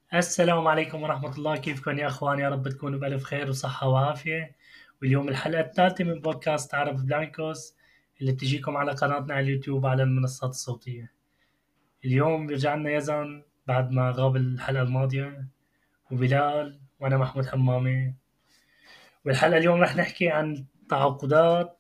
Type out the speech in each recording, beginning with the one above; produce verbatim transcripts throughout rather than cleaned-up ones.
السلام عليكم ورحمة الله، كيفكم يا أخوان؟ يا رب تكونوا بألف خير وصحة وعافية. واليوم الحلقة الثالثة من بودكاست عرب بلانكوس اللي بتجيكم على قناتنا على اليوتيوب على المنصات الصوتية. اليوم بيرجع لنا يزن بعد ما غاب الحلقة الماضية، وبلال وأنا محمود حمامة. والحلقة اليوم رح نحكي عن تعاقدات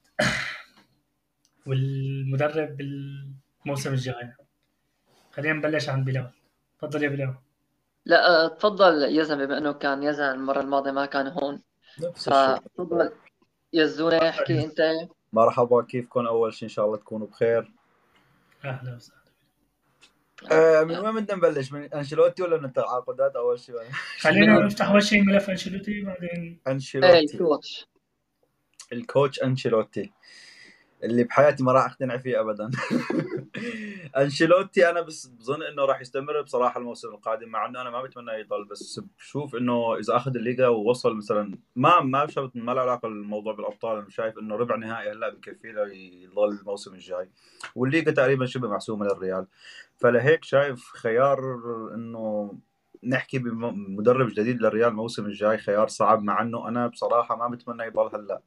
والمدرب بالموسم الجاي. خلينا نبلش عن بلال. تفضل يا بلال. لا آه، تفضل يزن، بما انه كان يزن المره الماضيه ما كان هون. نفس الشيء. فتفضل يزوني تفضل احكي يا انت. مرحبا، كيفكم؟ أول شيء إن شاء الله تكونوا بخير. أهلا وسهلا. آه من وين بدنا نبلش؟ من أنشيلوتي ولا من التعاقدات أول شيء؟ شنو خلينا من بدنا؟ نفتح أول شيء ملف أنشيلوتي بعدين. ايه أنشيلوتي. الكوتش. الكوتش أنشيلوتي اللي بحياتي ما راح أقتنع فيه أبدا. أنشيلوتي أنا بس بظن إنه راح يستمر بصراحة الموسم القادم، مع إنه أنا ما بتمنى يضل، بس بشوف إنه إذا أخذ الليغا ووصل مثلا ما ما بشرط، ما له علاقة الموضوع بالأبطال. أنا شايف إنه ربع نهائي هلا بكفي له يضل الموسم الجاي، والليغا تقريبا شبه محسومة للريال. فلهيك شايف خيار إنه نحكي بمدرب جديد للريال الموسم الجاي خيار صعب، مع إنه أنا بصراحة ما بتمنى يضل هلا.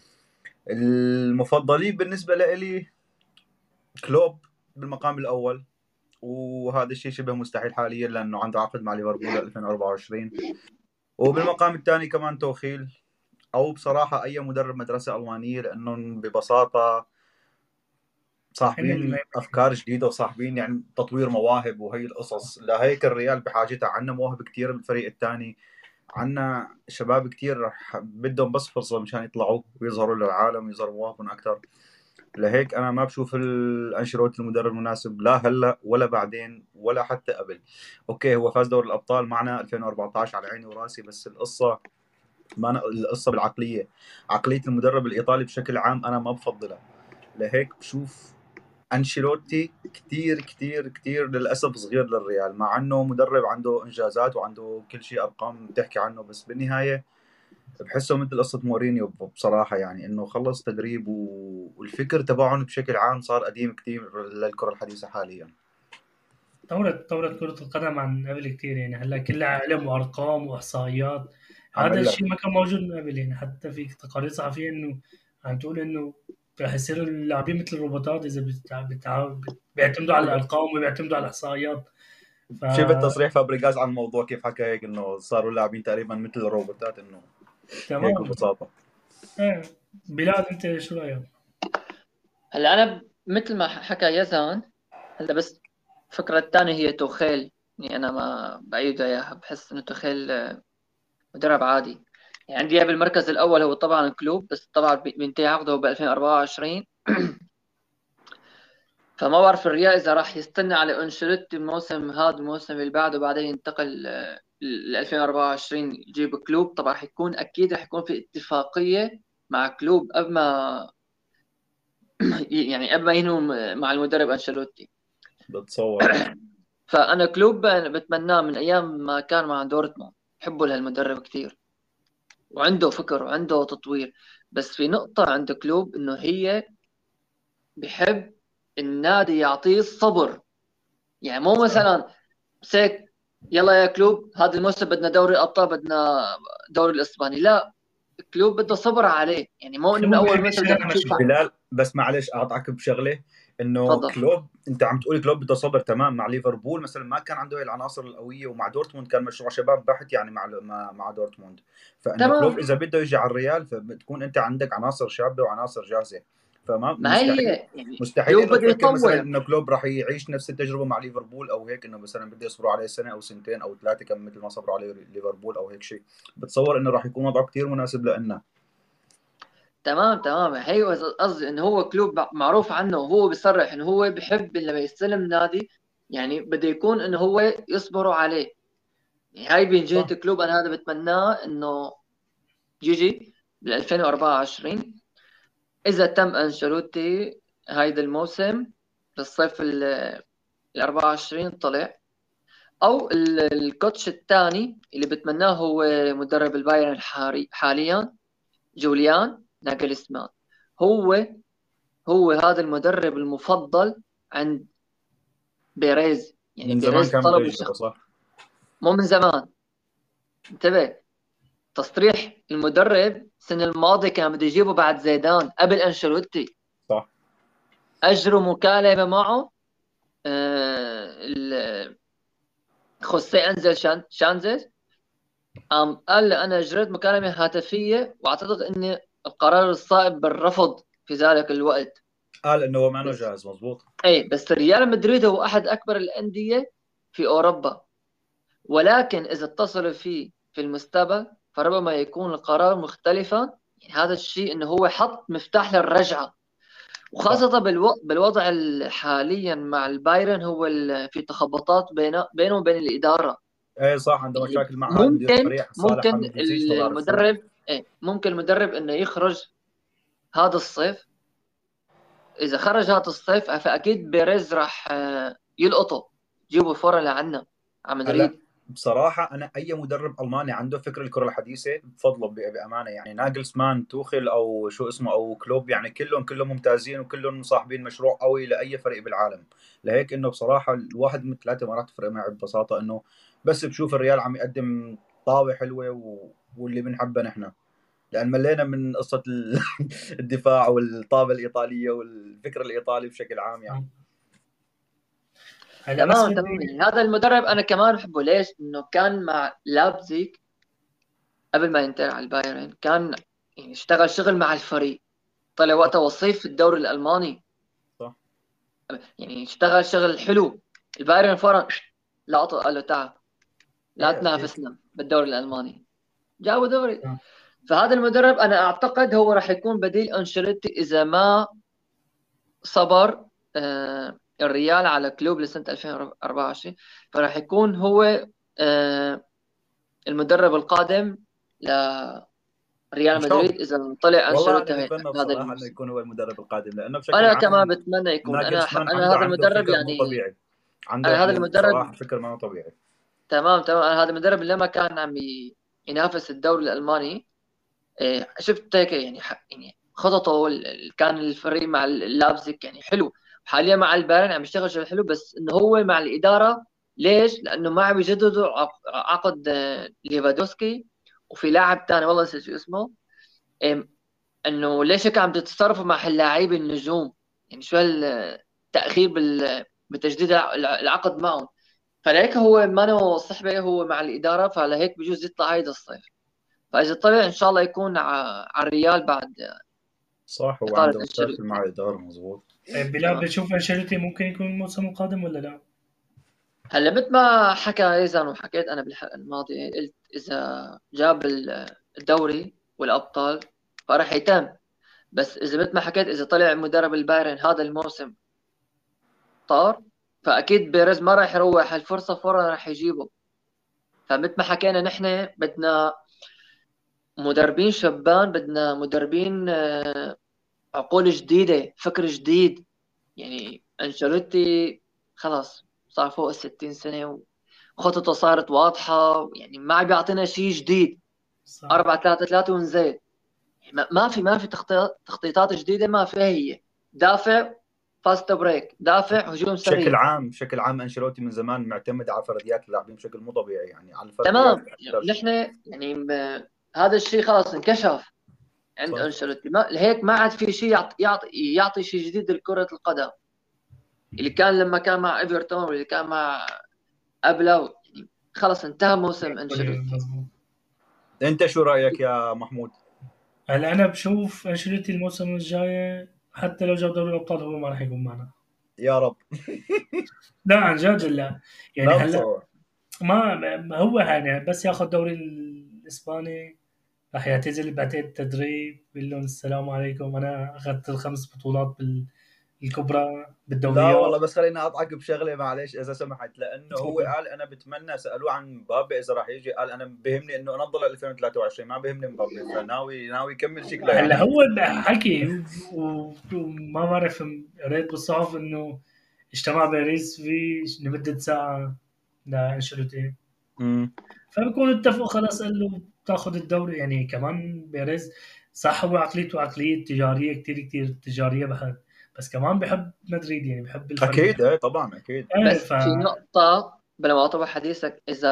المفضلين بالنسبة لي كلوب بالمقام الأول، وهذا الشيء شبه مستحيل حاليا لأنه عنده عقد مع ليفربول ألفين وأربعة وعشرين. وبالمقام الثاني كمان توخيل، أو بصراحة أي مدرب مدرسة ألمانية، لأنهم ببساطة هن صاحبين اللي أفكار جديدة وصاحبين يعني تطوير مواهب وهي القصص. لهيك الريال بحاجتها، عنا مواهب كتير بالفريق الثاني، عنا شباب كتير رح بدهم بس فرصة مشان يطلعوا ويظهروا للعالم ويظهروا مواهبهم أكثر. لهيك انا ما بشوف الانشيلوتي المدرب المناسب، لا هلا ولا بعدين ولا حتى قبل. اوكي، هو فاز دوري الابطال معنا ألفين وأربعة عشر على عيني وراسي، بس القصه ما أنا القصه بالعقليه. عقليه المدرب الايطالي بشكل عام انا ما بفضلها. لهيك بشوف انشيلوتي كتير كتير كتير للاسف صغير للريال، مع انه مدرب عنده انجازات وعنده كل شيء ارقام بتحكي عنه، بس بالنهايه بحسه مثل قصة مورينيو بصراحة، يعني انه خلص تدريب و... والفكر تبعهم بشكل عام صار قديم كتير للكرة الحديثة حاليا. طورت طورت كرة القدم عن قبل كتير، يعني هلا كلها علم وأرقام وإحصائيات. عم هذا اقول لك. الشيء ما كان موجود من قبل، يعني حتى في تقارير صحفية إنه عم تقول إنه رح يصير اللاعبين مثل الروبوتات إذا بتع... بتع... بيعتمدوا على الأرقام وبيعتمدوا على الإحصائيات. ف شفت تصريح فابريغاز عن الموضوع كيف حكى هيك انه صاروا اللاعبين تقريبا مثل الروبوتات، انه هيك تمام. ببساطة. إيه. بلال أنت شو رأيك؟ هلا انا ب- مثل ما حكى يزن. هلا بس الفكره الثانيه هي توخيل. يعني انا ما بايده اياها، بحس انه توخيل آه، مدرب عادي. يعني عندي إياه بالمركز الاول هو طبعا الكلوب، بس طبعا بي- بينتهي عقده ب ألفين وأربعة وعشرين. فما بعرف الريال اذا راح يستنى على انشيلوتي الموسم هذا الموسم اللي بعده بعدين ينتقل آه، ل ألفين وأربعة وعشرين يجيب كلوب. طبعا حيكون اكيد رح يكون في اتفاقيه مع كلوب قبل ما يعني قبل ما ينهوا مع المدرب انشيلوتي. بتصور. فانا كلوب بتمناه من ايام ما كان مع دورتموند. بحبه لهالمدرب كثير، وعنده فكر وعنده تطوير. بس في نقطه عند كلوب انه هي بحب النادي يعطيه الصبر. يعني مو صح. مثلا بس هيك يلا يا كلوب هذا الموسم بدنا دوري الابطال، بدنا دوري الاسباني. لا، كلوب بده صبر عليه. يعني مو انه من هو اول بحب موسم بدك يشتغل تشوف. مشي. بلال بس معلش اقطعك بشغله، انه تفضل. كلوب انت عم تقول كلوب بده صبر، تمام. مع ليفربول مثلا ما كان عنده هاي العناصر القويه، ومع دورتموند كان مشروع شباب بحت يعني مع مع, مع دورتموند. فانه كلوب تمام. اذا بده يجي على الريال فبتكون انت عندك عناصر شابه وعناصر جاهزه. فما ما مستحيل هي يعني مستحيل كلوب انه بده تفكر مثلا يطور. انه كلوب راح يعيش نفس التجربه مع ليفربول او هيك، انه مثلا بده يصبروا عليه سنه او سنتين او ثلاثه كم مثل ما صبروا عليه ليفربول او هيك شيء. بتصور انه راح يكون وضعه كثير مناسب لنا. تمام تمام. هي قصدي انه هو كلوب معروف عنه، وهو بيصرح انه هو بحب لما يستلم نادي يعني بده يكون انه هو يصبروا عليه. يعني هاي من جهة صح. كلوب انا هذا بتمناه انه يجي بال ألفين وأربعة وعشرين اذا تم انشيلوتي هيدا الموسم بالصيف ال ال أربعة وعشرين طلع. او ال- الكوتش الثاني اللي بتمناه هو مدرب البايرن الحالي حاليا، جوليان ناجلسمان. هو هو هذا المدرب المفضل عند بيريز. يعني من زمان بيريز كان بده طلبه يجيبه، شخص. صح. مو من زمان. انتبه، تصريح المدرب السنة الماضية كان بده يجيبه بعد زيدان قبل أنشيلوتي. صح. أجروا مكالمة معه آه خوسيه أنزل شان شانزيز قام قال له أنا أجريت مكالمة هاتفية وأعتقد أني القرار الصائب بالرفض في ذلك الوقت. قال إنه هو ما أنه جاهز. مزبوط. أي بس ريال مدريد هو أحد أكبر الأندية في أوروبا، ولكن إذا اتصلوا فيه في المستقبل فربما يكون القرار مختلفا. يعني هذا الشيء إنه هو حط مفتاح للرجعة، وخاصة بالو... بالوضع حاليا مع البايرن هو ال... في تخبطات بين... بينه وبين الإدارة. ايه صح، عنده يعني مشاكل مع هذا مدير ممكن الفريق صالح ممكن حميد زيزو، ما بعرف شو. المدرب إيه ممكن المدرب إنه يخرج هذا الصيف. إذا خرج هذا الصيف فأكيد بيريز راح آه، يلقطه، جيبوا فورا لعنا على هلا مدريد. بصراحة أنا أي مدرب ألماني عنده فكر الكرة الحديثة بفضله ب- بأمانة. يعني ناجلسمان، توخيل، أو شو اسمه، أو كلوب، يعني كلهم كلهم ممتازين وكلهم صاحبين مشروع قوي لأي فريق بالعالم. لهيك إنه بصراحة الواحد من ثلاثة ما راح تفرق معي ببساطة، إنه بس بشوف الريال عم يقدم طاوة حلوة و... واللي بنحبها نحن، لأن ملينا من قصة ال- الدفاع والطابة الإيطالية والفكر الإيطالي بشكل عام يعني. هلا بس تمام تمام. بدي يعني هذا المدرب انا كمان بحبه. ليش؟ انه كان مع لابزيج قبل ما ينتقل على البايرن، كان يعني اشتغل شغل مع الفريق، طلع وقتها وصيف في الدوري الالماني. صح. يعني اشتغل شغل حلو. البايرن فورا لقطه قال له تعال لا ايه اكيد. تنافسنا بالدوري الالماني، جابوا دوري. آه. فهذا المدرب انا اعتقد هو راح يكون بديل انشيلوتي اذا ما صبر آه الريال على كلوب لسنه ألفين وأربعة وعشرين. فراح يكون هو آه المدرب القادم لريال ان شاء مدريد الله. اذا طلع والله انشيلوتي انا هذا بتمنى هذا بصراحه انه الموسم. يكون هو المدرب القادم، لانه بشكل انا كمان عام بتمنى يكون. انا ح... ناجلسمان انا عنده هذا عنده المدرب فكر مو يعني. طبيعي. عنده انا هذا يعني المدرب بصراحه فكر ما هو طبيعي. تمام تمام. انا هذا المدرب لما كان عم ي- ينافس الدوري الالماني إيه، شفت هيك يعني ح... يعني خططه ال- كان الفريق مع اللابزيك يعني حلو. حاليا مع البايرن عم يشتغل شغل حلو، بس انه هو مع الاداره. ليش؟ لانه ما عم يجددوا عق- عقد آه، ليفادوسكي، وفي لاعب ثاني والله نسيت شو اسمه. إيه، انه ليش هيك عم تتصرفوا مع اللاعبين النجوم؟ يعني شو هالتاخير بال... بتجديد الع- العقد معهم. فلهيك هو ما هو صحبه هو مع الاداره، فلهيك بجوز يطلع هيدا الصيف. فاذا طلع ان شاء الله يكون ع- على الريال بعد صح، هو اطاله عنده مشاكل مع انشيلوتي. الاداره. مزبوط. طيب بلال، تمام. بتشوف انشيلوتي ممكن يكون الموسم القادم ولا لا؟ هلا مثل ما حكى ريزان وحكيت انا بالحلقه الماضيه، قلت اذا جاب ال- الدوري والابطال فراح يتم. بس اذا مثل ما حكيت اذا طلع مدرب البايرن هذا الموسم طار، فاكيد بيريز ما راح يروح الفرصه فورا راح يجيبه. فمثل ما حكينا نحن بدنا مدربين شبان، بدنا مدربين آه، عقول جديده، فكر جديد. يعني انشيلوتي خلاص صار فوق الستين سنه وخططه صارت واضحه، يعني ما عم بيعطينا شيء جديد. صح. أربعة ثلاثة ثلاثة ونزيد. ما ما في ما في تخطيط تخطيطات جديده. ما في. هي دافع فاست بريك، دافع هجوم بشكل سريع. عام بشكل عام انشيلوتي من زمان معتمد على فرديات اللاعبين بشكل مو طبيعي، يعني على الفرديات تمام. اكثر شيء. نحن يعني ب... هذا الشيء خلاص انكشف عند صح. انشيلوتي. ما هيك ما عاد في شيء يعطي يعطي, يعطي شيء جديد لكرة القدم، اللي كان لما كان مع ايفرتون واللي كان مع قبله. يعني خلص انتهى موسم انشيلوتي. مظبوط. انت شو رايك يا محمود؟ هلا انا بشوف انشيلوتي الموسم الجاي حتى لو جاب دوري الابطال هو ما راح يكون معنا. يا رب. لا عن جد لا. يعني لا هلا بصراحه. ما ما هو يعني بس ياخذ دوري الاسباني راح يعتزل بعدين التدريب، بيقول لهم السلام عليكم انا اخذت الخمس بطولات بال- الكبرى لا بالدوريات. والله، بس خليني اقطعك بشغله معلش اذا سمحت، لانه هو تفضل. قال انا بتمنى، سالوه عن مبابي اذا راح يجي، قال انا بهمني انه انضل ألفين وثلاثة وعشرين، ما بهمني مبابي. فناوي ناوي يكمل شكله هلا يعني. هو حكي و- و- وما بعرف، قريت بالصحف انه اجتمع باريس في لمدة ساعة لانشيلوتي، امم فبكون اتفقوا خلاص قال له بتاخذ الدوري. يعني كمان بيريز صح هو عقليته عقلية تجارية كتير كتير تجارية بحد، بس كمان بحب مدريد، يعني بحب الفريق اكيد. بحب. ايه طبعا اكيد. ايه بس ف في نقطة بلا ما أطول حديثك، إذا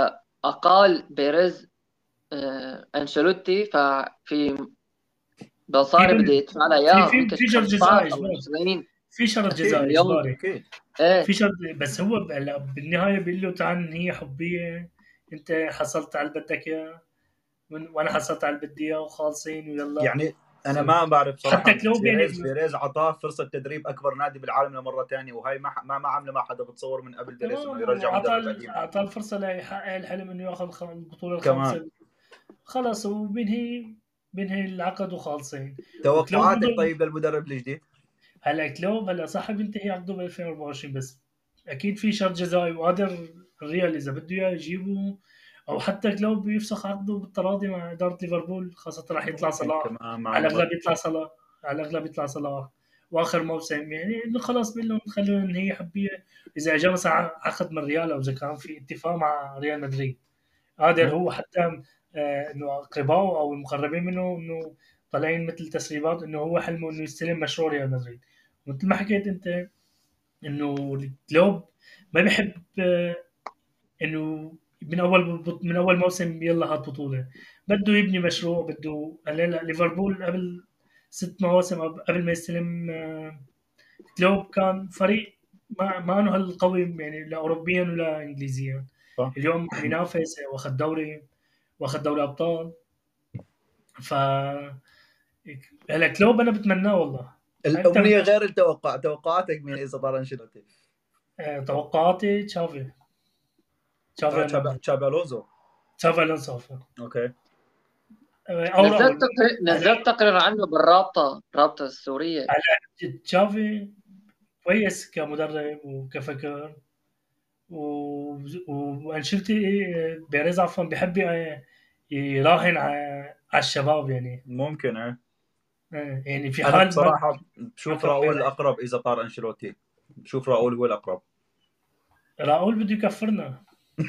اقال بيريز آه، انشيلوتي، ففي مصاري بده يدفع لها في اياها، في يمكن في شرط جزائي خمسة عشر او اجباري، عشرين في شرط اكيد جزائي مليون. اجباري، اكيد ايه في شرط. بس هو ب- هلا بالنهايه بيقول له تعال إن هي حبيه، انت حصلت على اللي بدك اياه وأنا- وانا حصلت على اللي بدي اياه وخالصين ويلا. يعني انا ما بعرف صراحه. حتى كلوب يعني بيريز بيريز عطاه فرصه تدريب اكبر نادي بالعالم لمره ثانيه، وهي ما ما ما عامله ما حدا بتصور من قبل بيريز انه تمام، يرجع واعطى مدرب قديم اعطى الفرصه ليحقق الحلم انه ياخذ خ- البطوله كمان. الخامسه. خلص وبينهي بينهي العقد وخالصين. وكلوب توقعاتك بده طيب للمدرب الجديد؟ هلا كلوب هلا صح بينتهي عقده ب ألفين وأربعة وعشرين، بس اكيد في شرط جزائي وقادر الريال اذا بده اياه يجيبه، او حتى كلوب يفسخ عقده بالتراضي مع اداره ليفربول، خاصه راح يطلع ممكن صلاح. كمان مع على الاغلب المدرب. يطلع صلاح، على الاغلب يطلع صلاح واخر موسم، يعني انه خلاص بقول لهم خلونا ننهي حبيه. اذا اجى مثلا عقد من الريال او اذا كان في اتفاق مع ريال مدريد، قادر هو حتى آه، انه اقربائه او المقربين منه انه طالعين مثل تسريبات انه هو حلمه انه يستلم مشروع ريال مدريد. مثل ما حكيت انت انه الكلوب ما بيحب آه، انه من اول بط- من اول موسم يلا هات بطوله، بده يبني مشروع. بده هلا لا، ليفربول قبل ست مواسم قبل قبل ما يستلم آه، كلوب كان فريق ما ما انه هالقوي يعني لا اوروبيا ولا انجليزيا. صح. اليوم عم ينافس واخذ دوري، واخذ دوري ابطال. ف هلا كلوب انا بتمناه والله. انت الامنيه غير التوقع. توقعاتك مين اذا طار انشيلوتي؟ آه، توقعاتي تشافي تشافي آه، تشابي هرنانديز، تشابي الونزو. تشافي الونسو. اوكي. آه، او نزلت راؤول. تقرير هلا نزلت تقرير عنه بالرابطه الرابطه السوريه. هلا تشافي كويس كمدرب وكفكر، و- وانشيلوتي بيريز عفوا بيحب يراهن على على الشباب يعني. ممكن ايه. آه، يعني في انا حال ما بصراحه بشوف عفوا راؤول بيريز، الاقرب اذا طار انشيلوتي. بشوف راؤول هو الاقرب. راؤول بده يكفرنا.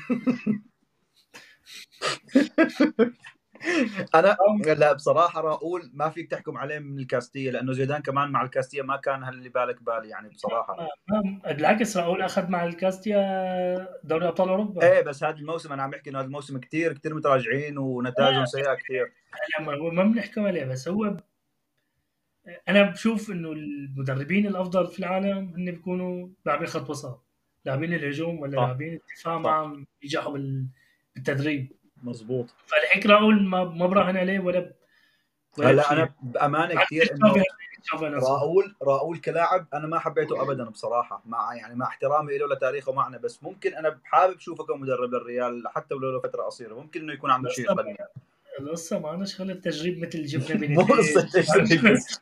انا آه، لا بصراحه راؤول ما فيك تحكم عليه من الكاستيه، لانه زيدان كمان مع الكاستيه ما كان هاللي بالك بالي يعني بصراحه. ما ما بالعكس راؤول اخذ مع الكاستيا دوري ابطال اوروبا. ايه بس هذا الموسم انا عم بحكي انه هذا الموسم كثير كثير متراجعين ونتائجهم سيئه كثير. هلا ما ما بنحكم عليه، بس هو انا بشوف انه المدربين الافضل في العالم هن بيكونوا لاعبين خط وسط، لاعبين الهجوم ولا صح لاعبين الدفاع صح معهم ينجحوا بال- بالتدريب. مزبوط. فلهيك راؤول ما ما براهن عليه ولا ولا هلا بشيء. انا بامانه عكس كثير تشافي انه تشافي الونسو. راؤول راؤول كلاعب انا ما حبيته ابدا بصراحه، مع يعني مع احترامي له لتاريخه معنا، بس ممكن انا حابب اشوفه كمدرب للريال حتى ولو له فتره قصيره، ممكن انه يكون عنده شيء القصه يقدمه. القصه ما أنا شغله تجريب مثل جبنا مو قصه بينيتيز. تجريب بس.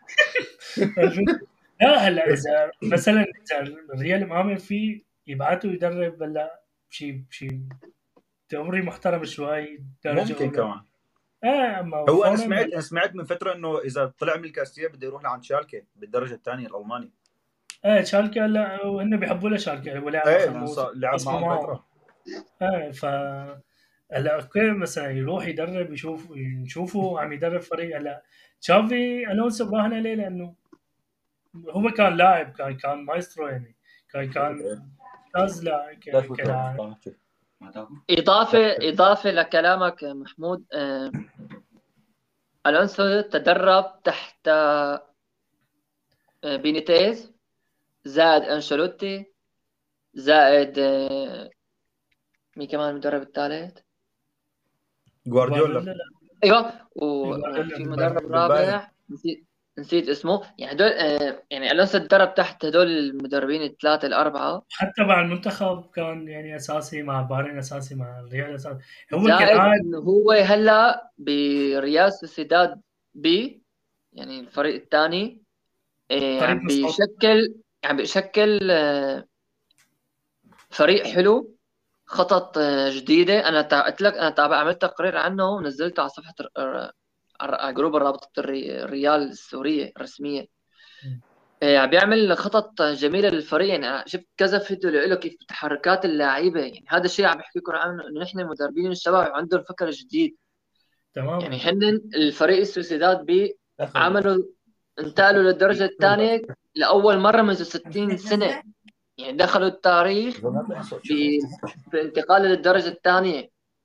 لا هلا اذا مثلا اذا الريال مآمن فيه يبعثوا يدرب هلا شيء شيء دوري محترم شوي درجه ممكن اولى. كمان. اه اما هو انا فورا سمعت هلا. انا سمعت من فتره انه اذا طلع من الكاستيه بده يروح لعند شالكه بالدرجه الثانيه الالماني. ايه شالكه هلا وهن بيحبوا له شالكه، هو لاعب ايه اخر لانه موسم صار لعب خصموا معهم معه. فتره. ايه ف هلا اوكي مثلا يروح يدرب يشوف نشوفه عم يدرب فريق. هلا تشافي الونسو براهن عليه لانه هو كان لاعب، كان كان مايسترو يعني، كان كان ممتاز لا ك- كلاعب. اضافه اضافه لكلامك يا محمود، آه، الونسو تدرب تحت آه، بينيتيز، زائد انشيلوتي، زائد آه، مين كمان المدرب الثالث؟ جوارديولا جوارديولا لا، ايوه، جوارديولا وفي مدرب بالبايرن. بالبايرن. رابع نسيت نسيت اسمه. يعني هدول آه، يعني الونسو تدرب تحت هدول المدربين الثلاثه الاربعه، حتى مع المنتخب كان يعني اساسي، مع بايرن اساسي، مع الريال اساسي. هو زائد كلاعب انه هو هلا بريال سوسيداد بي، يعني الفريق الثاني، قريب عم من الصوت. بيشكل عم بيشكل آه، فريق حلو، خطط آه، جديده. انا تا- قلت لك انا تابع عملت تقرير عنه ونزلته على صفحه الر- على جروب الرابطه الري- الريال السوريه الرسميه. آه، عم بيعمل خطط جميله للفريق. يعني أنا شفت كذا فيديو له كيف تحركات اللاعيبه. يعني هذا الشيء عم بحكي لكم عنه، انه نحن مدربين الشباب عندهم فكر جديد. يعني تماما. هن الفريق السوسيداد بي عملوا انتقلوا للدرجه الثانيه لاول مره منذ ستين سنه. يعني دخلوا التاريخ ب- بانتقال للدرجه الثانيه.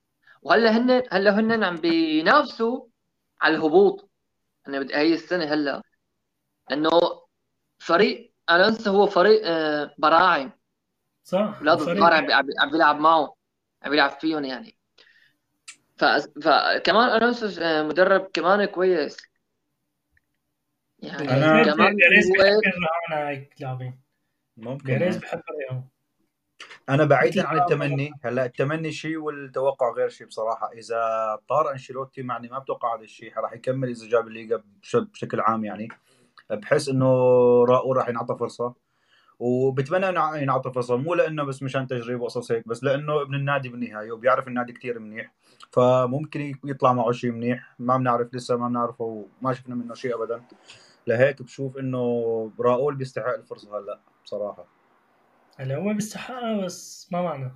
وهلا هن هلا هن عم بينافسوا على الهبوط. انا بدي هي السنه هلا، لانه فريق الونسو هو فريق آه، براعم، صح اولاد وفريق صغار عم بي- عم بي- عم بيلعب معه، عم بيلعب فيهم يعني. ف... فكمان الونسو آه، مدرب كمان كويس يعني أنا كمان بيريز هو. بحب الرهان هيك لاعبين. ممكن بيريز آه. بحب الرهان انا مثل بعيدا عن ما التمني، هلا التمني شيء والتوقع غير شيء بصراحه. اذا طار انشيلوتي يعني ما بتوقع هذا الشيء راح يكمل اذا جاب الليغا بش- بشكل عام يعني. بحس انه راؤول راح ينعطى فرصه، وبتمنى انه ينعطى فرصه، مو لانه بس مشان تجريب وقصص هيك، بس لانه ابن النادي بالنهايه وبيعرف النادي كتير منيح، فممكن يطلع معه شيء منيح. ما بنعرف لسه، ما بنعرفه، ما شفنا منه شيء ابدا. لهيك بشوف انه راؤول بيستحق الفرصه هلا بصراحه. هلا هو بيستحقها بس ما معنى.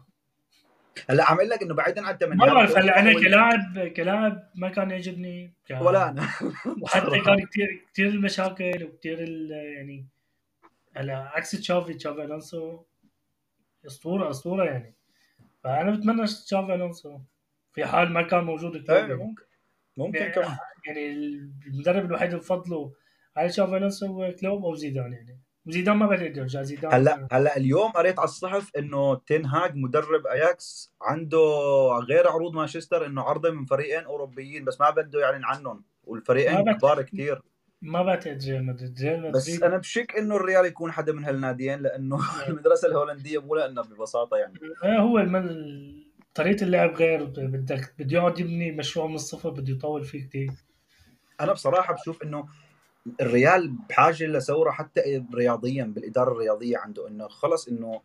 هلا عم اقول لك انه بعيدا عن ما التمنيات بعرف هلا التوقع انا وال... كلاعب كلاعب ما كان يعجبني ك... ولا انا وحتى بصراحه. كان كثير كثير المشاكل وكثير ال... يعني هلا عكس تشافي تشافي الونسو اسطوره اسطوره يعني. فانا بتمنى تشافي الونسو في حال ما كان موجود كلوب ايه يعني. ممكن ممكن يعني كمان. يعني المدرب الوحيد اللي بفضله على تشافي الونسو هو كلوب او زيدان يعني. زيدان ما بعتقد يرجع زيدان. هلا هلا اليوم قريت على الصحف انه تين هاج مدرب اياكس عنده غير عروض مانشستر، انه عرضه من فريقين اوروبيين بس ما بده يعلن عنهم، ما والفريقين بعتقد كبار كتير. ما بعتقد ريال مدريد ريال بس مدريد انا بشك انه الريال يكون حدا من هالناديين، لانه المدرسه الهولنديه مو لنا ببساطه يعني. آه، هو المن... طريقة اللعب غير. بدك بده يقعد يبني مشروع من الصفر، بده يطول فيه كتير. انا بصراحه بشوف انه الريال بحاجه لثوره حتى رياضيا بالاداره الرياضيه عنده، انه خلص انه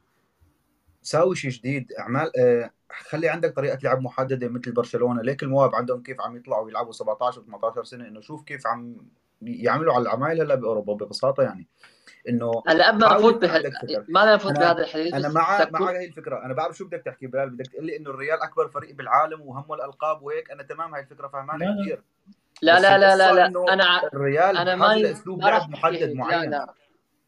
ساوي شيء جديد. اعمال آه، خلي عندك طريقه لعب محدده مثل برشلونه. ليك المواهب عندهم كيف عم يطلعوا يلعبوا سبعطعش و18 سنه، انه شوف كيف عم يعملوا على العمايل هلا باوروبا ببساطه يعني. انه هلا قبل ما حاول نفوت يكون به... عندك فكر. ما بدنا نفوت انا بهذا الحديث، انا بس مع مع سكوت. هاي الفكره. انا بعرف شو بدك تحكي بلال، بدك تقول لي انه الريال اكبر فريق بالعالم وهمه الالقاب وهيك. انا تمام هاي الفكره لا فهمانه لا كثير، لا بس لا لا لا القصه لا انه انا ع- الريال انا بحاجه ماني لاسلوب ما راح لعب احكي محدد هيك. لا معين. لا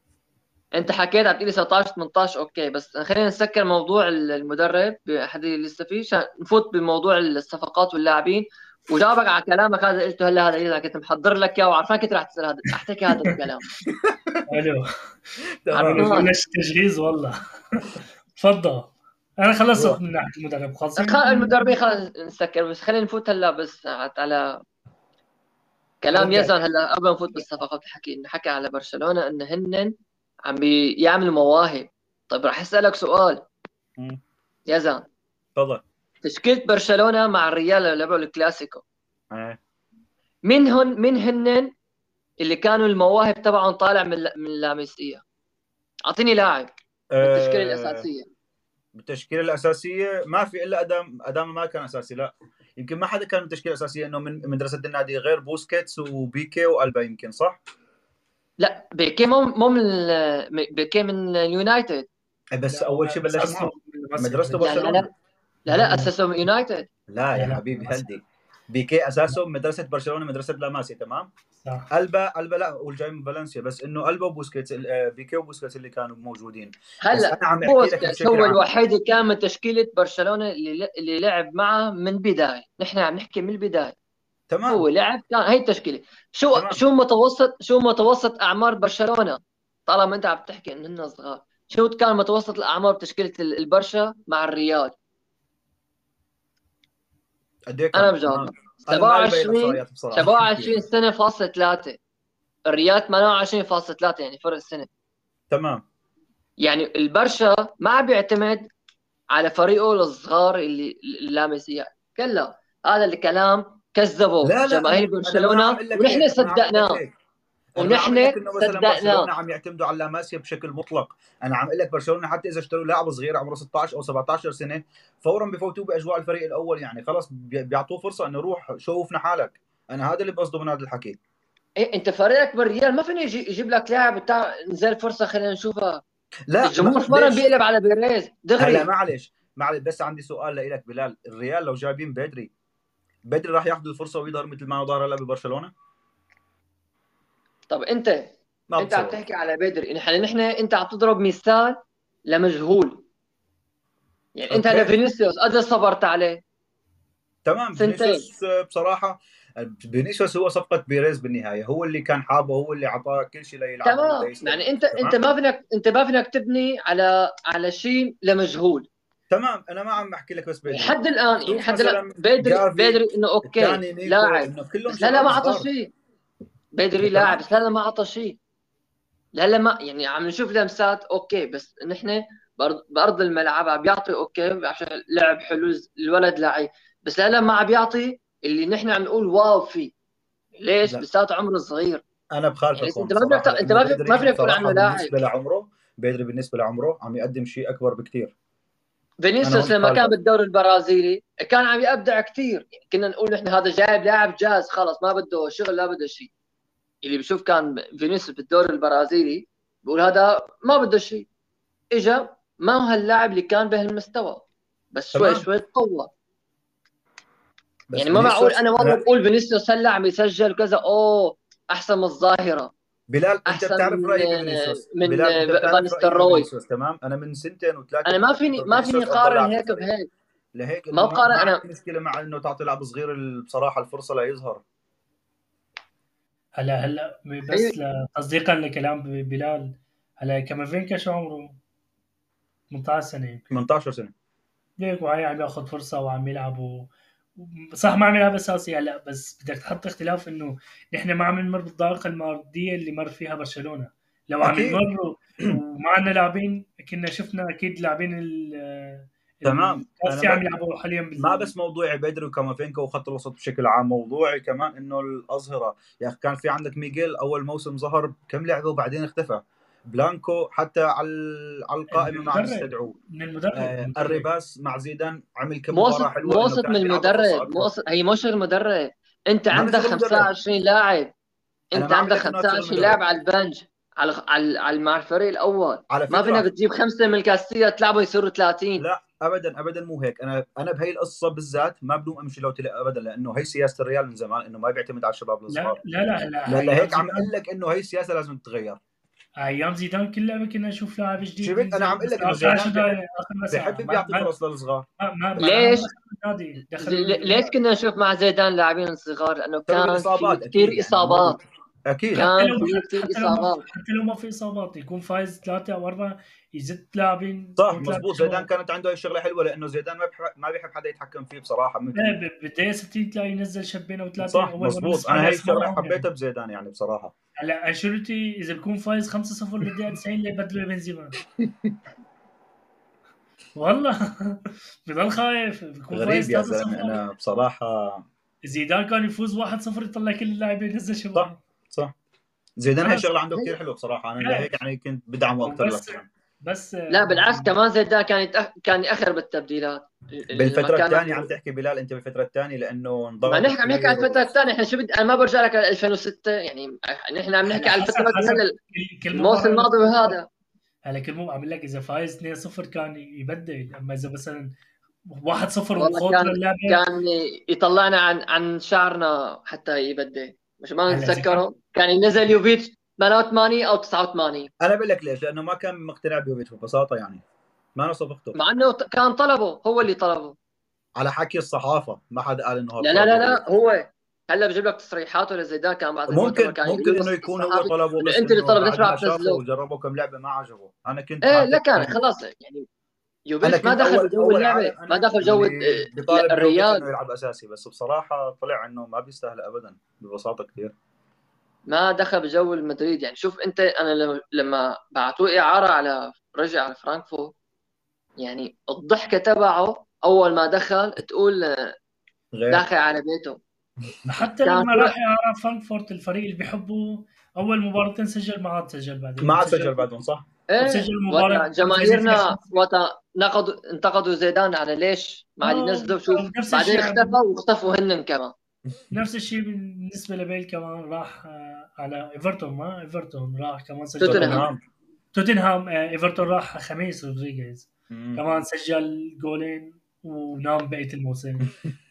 انت حكيت عم تقولي سبعطعش ثمانطعش اوكي، بس خلينا نسكر موضوع المدرب حد لسه فيه عشان نفوت بموضوع الصفقات واللاعبين. وجاوبك على كلامك هذا قلته هلا، هذا اذا كنت محضر لك اياه وعرفان كنت راح تسال هذا احتكي هذا الكلام. حلو. تمام عرفان بلش تجهيز والله. تفضل. انا خلصت روح. من ناحية المدرب خلصين. خ- المدربين خلص نسكر، بس خلينا نفوت هلا بس على كلام ردك. يزن. هلا قبل ما نفوت بالصفقات الحكي انه حكى على برشلونه انه هن عم بيعملوا مواهب. طيب راح اسالك سؤال مم. يزن. تفضل. تشكيله برشلونه مع الريال اللي لعبوا الكلاسيكو، ايه مين هن مين هن اللي كانوا المواهب تبعهم طالع من من لاميسيا؟ اعطيني لاعب من التشكيله آه، الاساسيه. بالتشكيله الاساسيه ما في الا ادم. ادم ما كان اساسي، لا يمكن ما حدا كان بالتشكيله الاساسيه انه من مدرسه النادي غير بوسكيتس وبيكي والبا، يمكن صح؟ لا بيكي مو مو من ال- بيكي من اليونايتد. بس لا هو اول شيء بلش اساسه معه من مصر مدرسته بلش. لا لا لا برشلونه. لا لا لا لا اساسه من يونايتد. لا لا يا لا حبيبي مصر. هلدي. بيكي اساسه مدرسه برشلونه، مدرسه لاماسيا، تمام. صح. البا البا لا، والجاي من فالنسيا، بس انه البا وبوسكيتس آه، بيكي وبوسكيتس اللي كانوا موجودين. بس انا هلا عم احكي لك بوسكيتس بشكل هو عام. الوحيد اللي كان من تشكيله برشلونه اللي اللي لعب معه من البدايه. نحن عم نحكي من البدايه. تمام هو لعب كان هي التشكيله. شو تمام. شو متوسط شو متوسط اعمار برشلونه؟ طالما انت عم تحكي انهم صغار، شو كان متوسط الاعمار بتشكيله ال- البرشا مع الريال؟ قد ايه انا كان؟ بجاوبك. انا مالي بين سبعة وعشرين احصائيات بصراحه. سبعة وعشرين سنه فاصلة ثلاثة. الريال ثمانية وعشرين فاصلة ثلاثة، يعني فرق سنه. تمام. يعني البرشا ما عم بيعتمد على فريقه الصغار اللي اللامسيه. كلا هذا الكلام كذبه لا لا جماهير انا انا ما عم برشلونه اقول لك ونحن هيك، انا ما عم اقول لك صدقناه. هيك. انا ما عم اقول ونحن لك انه مثلا برشلونه صدقناه. عم يعتمدوا على لاماسيا بشكل مطلق. انا عم اقول لك برشلونه حتى اذا اشتروا لاعب صغير عمره ستطعش او سبعطعش سنه فورا بفوتوه باجواء الفريق الاول، يعني خلص بي- بيعطوه فرصه انه روح شوفنا حالك. انا هذا اللي بقصده من هذا الحكي. إيه انت فريقك بالريال ما فيني يجي يجيب لك لاعب بتاع نزل فرصه خلينا نشوفها. لا ما الجمهور فورا ليش. بيقلب على بيريز هلا دغري. معلش معلش بس عندي سؤال لك بلال. الريال لو جايبين بدري، بدري راح ياخذ الفرصه ويظهر مثل ما ظهر هلا ببرشلونه؟ طب انت ما انت عم بتصور. تحكي على بدري، نحن نحن انت عم تضرب مثال لمجهول. يعني انت هلا اوكي فينيسيوس قد صبرت عليه؟ تمام. سنتين. فينيسيوس بصراحه فينيسيوس هو صفقه بيريز بالنهايه، هو اللي كان حابه، هو اللي اعطاه كل شيء ليلعب تمام. ويستمر. يعني انت انت تمام ما فينك انت ما فينك تبني على على شيء لمجهول. تمام انا ما عم بحكي لك بس بدري لحد الان يعني شوف لحد الان مثلا بدري جافي بدري انه اوكي الثاني نيكو، لاعب، انه كلهم بس لا لا شباب ما اعطى صغار. شيء. بدري تمام لاعب بس لا لا ما اعطى شيء. لا لا ما يعني عم نشوف لمسات اوكي، بس نحن بأرض, بارض الملعب عم بيعطي اوكي عشان لعب حلو، الولد لعيب، بس لا لا ما عم بيعطي اللي نحن عم نقول واو فيه. ليش؟ لا بسات عمره صغير. انا بخالفك يعني هون انت ما فيك بصراحه، انت لانه ما فيك ما بدري فيك تقول عنه بصراحه لاعب. بالنسبه لعمره، بدري بالنسبه لعمره عم يقدم شيء اكبر بكثير. انا فينيسيوس هون لما كان بخالفك. بالدوري البرازيلي كان عم يبدع كثير، يعني كنا نقول نحن هذا جايب لاعب جاهز خلص ما بده شغل لا بده شيء. اللي بيشوف كان فينيسيوس بالدوري البرازيلي بقول هذا ما بده شيء. اجا ما هو هاللاعب اللي كان بهالمستوى، بس شوي تمام شوي تطور. بس يعني ما معقول فينيسيوس انا والله انا بقول فينيسيوس هلا عم يسجل كذا اوه احسن من الظاهره، بلال انت احسن بتعرف من رايي بفينيسيوس، من بلال انت فان بتعرف رايي ستروي. بفينيسيوس. تمام انا من سنتين وثلاثه انا ما بحكي فيني انه ما فيني فينيسيوس افضل اقارن لاعب في هيك الفريق، بهيك. لهيك ما انه ما, ما بقارن انا. عندي مشكله مع انه تعطي لاعب صغير بصراحه الفرصه ليظهر. هلا هلا هي بس تصديقا لكلام بلال، هلا كامافينكا شو عمره؟ ثمانية عشر سنة ثمانية عشر سنه. ليك، وهي عم ياخذ فرصة وعم يلعب و... صح ما عم يلعب اساسي هلا، بس بدك تحط اختلاف انه نحن ما عم نمر بالضائقة المادية اللي مر فيها برشلونة. لو عم اكيد نمر وما عندنا لاعبين كنا شفنا اكيد لاعبين ال تمام انا الاساسي عم ما يلعبوا حاليا ما بال... بس موضوعي بدري وكامافينكا وخط الوسط بشكل عام، موضوعي كمان انه الاظهره. يا اخي كان في عندك ميغيل اول موسم ظهر كم لعبه وبعدين اختفى. بلانكو حتى على على من القائمه ما عم المدرب يستدعوه. من المدرب آه المدرب الريباس مع زيدان عمل كم مو مباراه قصة مو حلوه انه قصة من كان بيعطى فرصه المدرب، مو اكبر. قصة هي مو شغل المدرب. انت ما عندك بشغل مدرب، خمسة وعشرين لاعب، انا انت ما عم عندك لك انه هاد شغل خمسة وعشرين مدرب. لاعب على البنج، على على على مع الفريق الاول. على ما فينك فكره تجيب خمسة من الكاستيا تلعبوا يصيروا ثلاثين. لا ابدا ابدا مو هيك. انا انا بهي القصه بالذات ما بلوم انشيلوتي ابدا، لانه هي سياسه الريال من زمان انه ما بيعتمد على الشباب لا الصغار. لا لا هلا لا ايام لهيك عم اقول زيدان، لك انه هي السياسه لازم تتغير. ايام زيدان كل لعبه كنا نشوف لاعب جديد شفت انا ينزل، عم اقول بس لك انه اخر عشر زيدان بحب دقائق اخر مساء بحب ما بيعطي ما فرص للصغار. ما, ما معناها ما ليش؟ دخلوا النادي، دخلوا ل- ليش ال... كنا نشوف مع زيدان لاعبين صغار؟ لانه بسبب كان في الاصابات كثير اكيد يعني اصابات. موجود. اكيد حتى كان لو في كثير حتى لو ما اصابات. حتى لو ما في اصابات يكون فايز ثلاثه او اربعه يزت لاعبين صح او ثلاثه مزبوط. زيدان شباب. كانت عنده هاي الشغله حلوه، لانه زيدان ما بحب ما بيحب حدا يتحكم فيه بصراحه مثله. ب- بالدقيقه ستين تلاقي ينزل شابين او ثلاثه صح اول ما مزبوط. بنسمع انا هاي الشغله لاسمائهم يعني. حبيتها بزيدان يعني بصراحه. هلا انشيلوتي اذا بكون فايز خمسة صفر بالدقيقه تسعين اللي بدله بنزيما والله بضل خايف بكون غريب فايز يا زلمه ثلاثة صفر. انا بصراحه. زيدان كان يفوز واحد صفر يطلع كل اللاعبين ينزل صح شباب. صح. زيدان هاي خلص الشغله عنده كثير هي- حلوه بصراحه، انا ايه لهيك يعني كنت بدعمه اكثر وبس للحين. بس لا بالعكس كمان زيدان كان يتأخ... كان ياخر بالتبديلات لما بالفتره كان الثانيه عنده. عم تحكي بلال انت بالفتره الثانيه لانه ما انضغط نحكي عم نحكي على كثير و... الفترة الثانية، احنا شو بدي انا ما برجع لك على ألفين وستة يعني. نحن عم نحكي هلا على حسب الفترات اللي حسب هلا كل كل الموسم مباراه له الماضي طريقة. وهذا. هلا كل مباراه عم لك اذا فايز اثنين صفر كان يبدل، اما اذا مثلا واحد صفر والله وخوض كان للعبه. كان يطلعنا عن عن شعرنا حتى يبدل، مش ما هلا اذا كان نتذكره كان ينزل يوفيتش ثمانية وثمانين او تسعة وثمانين. انا بقول لك ليش، لانه ما كان مقتنع بيوفيتش ببساطه يعني، ما انا صفقته. مع انه كان طلبه، هو اللي طلبه. على حكي الصحافه ما حدا قال انه هو لا لا طلب لا لا يوفيتش. هو هلا بجيب لك تصريحاته لزيدان كان بعد المؤتمر ممكن كان ممكن يقولوا انه له يكون هو الصحافي طلبه، انه بس انت اللي انه طلب بعد تسمع ما شافه بتنزله. وجربه كم لعبه ما عجبه. انا كنت ايه لا حاطط كان يعني خلاص يعني انا يوفيتش ما كنت دخل اول بجو اول اللعبه، عالم ما انا دخل جو اللي ال- بيطالب بيوفيتش انه الريال. يلعب اساسي، بس بصراحه طلع انه ما بيستاهل ابدا ببساطه كثير. ما دخل بجو المدريد. يعني شوف انت انا لما لما بعتوه اعاره على رجع على فرانكفورت، يعني الضحكه تبعه اول ما دخل تقول غير داخل على بيته. حتى كان لما طلع راح يعرف فرانكفورت الفريق اللي بيحبه، اول مباراتين سجل ما عاد سجل ما بعدين، عاد سجل سجل بعدهم صح. ايه. وسجل مباراه وقتها كانوا فايزين فيها جماهيرنا خمسة. وقتها نقدوا انتقدوا زيدان على ليش ما عاد اه ينزلوا. شوف نفس بعدين الشيء اختفى واختفوا هن كمان. نفس الشيء بالنسبه لبيل كمان راح آه، على ايفرتون، ما ايفرتون راح كمان سجل توتنهام. جولين. توتنهام آه، ايفرتون راح خميس رودريغيز مم. كمان سجل جولين ونام بقيه الموسم.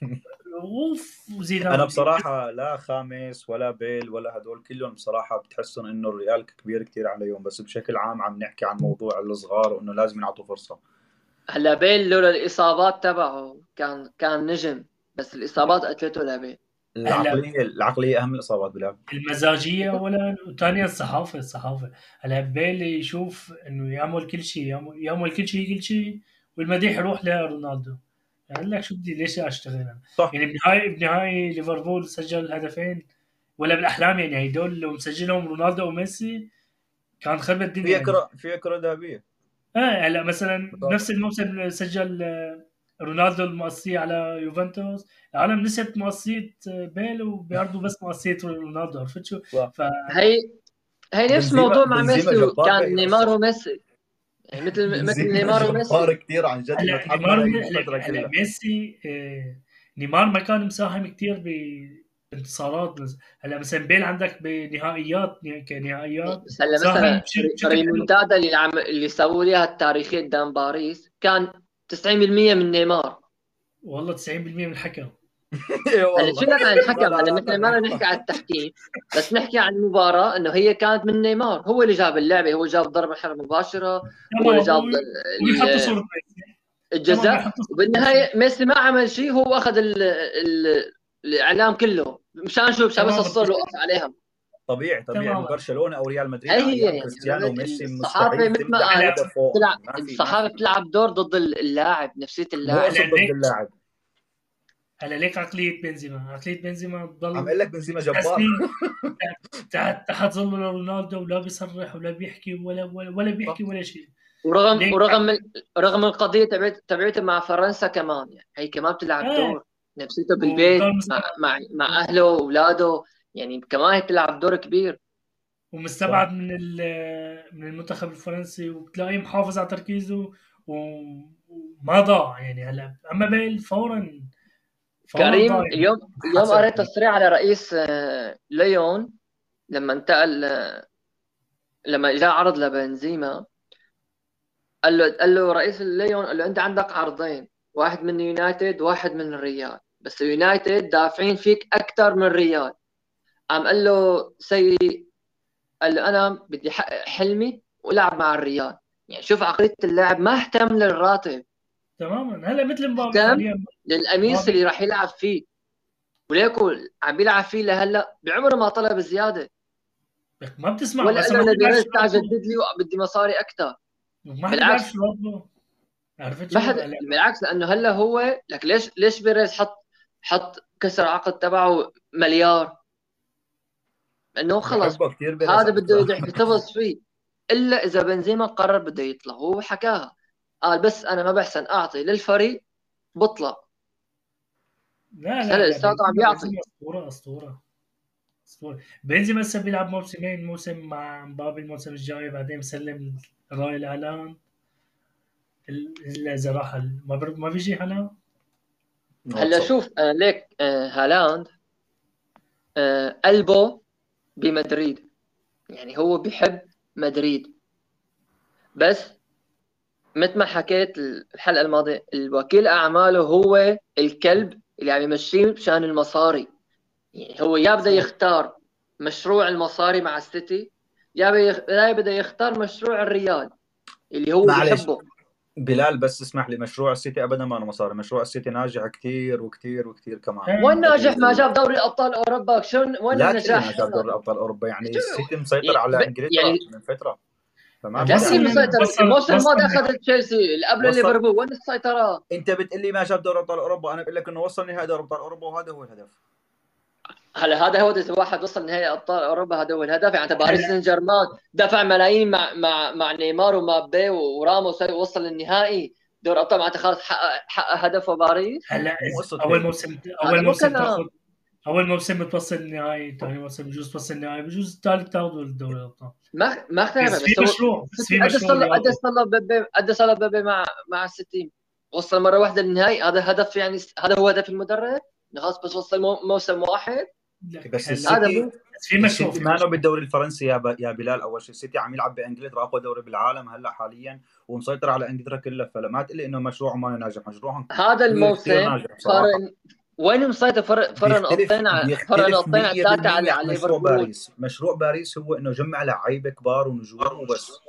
اوف وزيدان انا بصراحه لا خامس ولا بيل ولا هدول كلهم بصراحه بتحسن انه الريال كبير كتير عليهم، بس بشكل عام عم نحكي عن موضوع الصغار وانه لازم ينعطوا فرصه. هلا بيل لولا الاصابات تبعه كان كان نجم، بس الاصابات قتلته لعبه. العقليه العقليه اهم من الاصابات بلعب. المزاجيه اولا، وثانيا الصحافه الصحافه هلا بيلي يشوف انه يعمل كل شيء، يعمل, يعمل كل شيء كل شيء والمديح يروح لرونالدو. قال لك شو بدي ليش اشتغل انا؟ صح. يعني بنهاية بنهاية ليفربول سجل هدفين ولا بالاحلام، يعني هدول لو مسجلهم رونالدو وميسي كان خرب الدنيا. فيها يعني كره فيها كره ذهبيه. اه هلا مثلا صح. نفس الموسم سجل آه، رونالدو المقصية على يوفنتوس، العالم نسيت مقصية آه، بيل وبيعرضوا بس مقصية رونالدو، عرفت شو؟ صح. ف هي هي نفس بنزيما موضوع مع بنزيما ميسي، جبار كان بهي نيمار القصه. وميسي، يعني مثل مثل بنزيما نيمار جبار وميسي. كثير عن جد، انه هلا تحمل نيمار هي هلا الفتره هلا كلها. ميسي آه، نيمار ما كان مساهم كتير بانتصارات، بس هلا مثلا بيل عندك بنهائيات كنهائيات بس هلا ساهم مثلا بش- بشكل حلو. ريمونتادا اللي عم اللي سووا ليها التاريخيه قدام باريس كان تسعين بالمية من نيمار. والله تسعين بالمية من الحكم. اي هلا والله. سيبك عن ما الحكم، له هلا علاقه نحن ما بدنا بنيمار. نحكي عن التحكيم، بس نحكي عن المباراه انه هي كانت من نيمار، هو اللي جاب اللعبه، هو جاب ضربه حره مباشره، هو اللي تمام، جاب و- ويحط ال- صورة ميسي. تمام، الجزاء، يحط صورة ميسي. وبالنهايه ميسي ما عمل شيء، هو اخذ ال ال الاعلام كله مشان شو؟ مشان بس تمام الصور وقف عليهم. طبيعي طبيعي تماما. ببرشلونه او ريال مدريد هي على هي ايام يعني كريستيانو عرفت، وميسي الصحافه مستحيل مثل ما تمدح قالت حدا فوقهم. بتلعب، ما في ما الصحافه في بتلعب دور ضد اللاعب، نفسيه مو اللاعب. هلا قصد ضد ليك اللاعب. هلا ليك عقلية بنزيما، عقلية بنزيما عم بضل اقول لك بنزيما تسع جبار. سنين تحت تحت ظل رونالدو، ولا بيصرح ولا بيحكي ولا ولا, ولا بيحكي ولا شيء. ورغم ليك ورغم ال- رغم القضيه تبعت تبعته مع فرنسا كمان، يعني هي كمان بتلعب اه دور، نفسيته وضل بالبيت مع مستبعد مع مع اهله واولاده، يعني كمان هي بتلعب دور كبير. ومستبعد من ال- من المنتخب الفرنسي، وبتلاقيه محافظ على تركيزه و- وما ضاع. يعني هلا اما بيل فورا فورا كريم، ضاع. اليوم اليوم حسب. قريت تصريح على رئيس آه، ليون لما انتقل، آه، لما جاء عرض لبنزيما، قال له قال له رئيس ليون، قال له انت عندك عرضين، واحد من يونايتد واحد من الريال، بس يونايتد دافعين فيك اكثر من الريال. قام قال له سيدي، قال له انا بدي احقق حلمي والعب مع الريال. يعني شوف عقليه اللاعب، ما اهتم للراتب، تماما. هلا مثل مبابي اهتم حاليا. للقميص اللي مبابي راح يلعب فيه، وليكو عم بيلعب فيه لهلا، بعمره ما طلب زياده، ما بتسمع ولا قال مثلا، له ما انا حدا بيعرف بيريز شو تعال راتبه. جدد لي وبدي مصاري اكثر. ما حدا بالعكس، بيعرف شو راتبه، عرفت ما شو حد، هلا. بالعكس، لانه هلا هو لك ليش ليش بيريز حط حط كسر عقد تبعه مليار؟ انه خلص بحبه كثير بيريز هذا على بده فكره. يحتفظ فيه، الا اذا بنزيما قرر بده يطلع. هو حكاها، قال بس انا ما بحسن اعطي للفريق، بطلع. لا بس لا هلا لا لساته عم بنزيما يعطي. بنزيما اسطوره اسطوره اسطوره. بنزيما هسه بيلعب موسمين، موسم مع مبابي الموسم الجاي، بعدين مسلم الراي الاعلان الا اذا راح ال- ما بر- ما بيجي هلا. هلا واتساب. شوف، آه ليك، آه هالاند آه قلبه بمدريد، يعني هو بيحب مدريد، بس مثل ما حكيت الحلقة الماضية، الوكيل أعماله هو الكلب اللي عم يمشيه مشان المصاري. يعني هو يا بده صح. يختار مشروع المصاري مع السيتي، يا بيخ... يا بده يختار مشروع الريال اللي هو معلش بيحبه. بلال، بس اسمح لي، مشروع السيتي ابدا ما له مصاري. مشروع السيتي ناجح كثير وكثير وكثير كمان. وين آه. ناجح؟ ما ال... جاب دوري الأبطال أوروبا، شو وين لا تقول لي النجاح ما جاب هذا؟ دوري ابطال اوروبا، يعني شو السيتي مسيطر على انجلترا يعني من فتره، فما في كيف داعي. وصل مسيطر؟ وصل الموسم وصل الماضي أخذ تشيلسي اللي قبل وصل. ليفربول، وين السيطرة؟ انت بتقول لي ما جاب دوري ابطال اوروبا، انا بقول لك انه وصل نهائي دوري ابطال اوروبا، وهذا هو الهدف. هلا هذا هو، اذا واحد وصل نهائي ابطال اوروبا هذا هو الهدف. يعني باريس هلا سان جيرمان دفع ملايين مع مع مع نيمار ومبابي وراموس، وصل للنهائي دوري ابطال، معناته خلص حقق حقق هدفه باريس. هلا مو إز- قصه اول هيك. موسم هذا اول مو موسم كلام. تاخذ اول موسم بتوصل النهائي، ثاني موسم بجوز توصل النهائي، بجوز الثالث تاخذوا الدوري الابطال. ما ما اختلف، بس في بس هو مشروع بس في قد مشروع صار له قد رياضي. صار له بيبي قد صار له بيبي مع مع السيتي، وصل مره واحده للنهائي. هذا هدف، يعني هذا هو هدف المدرب انه خلاص بس وصل مو- موسم واحد. لك بس هلا هذا السيتي مو بس في مشروع السيتي في ما له مشروع بالدوري الفرنسي يا ب... يا بلال. اول شيء السيتي عم يلعب بانجلترا، اقوى دوري بالعالم هلا حاليا، ومسيطر على انجلترا كلها، فما تقول لي انه مشروعه ما ناجح. مشروعهم هذا كثير كثير الموسم ناجح بصراحه. فرق. وين مسيطر؟ فرق فرق بيختلف نقطتين على فرق بيختلف نقطتين على ثلاثه مية بالمية على عن على مشروع ليفربول. باريس. مشروع باريس هو انه جمع لعيبه كبار ونجوم وبس.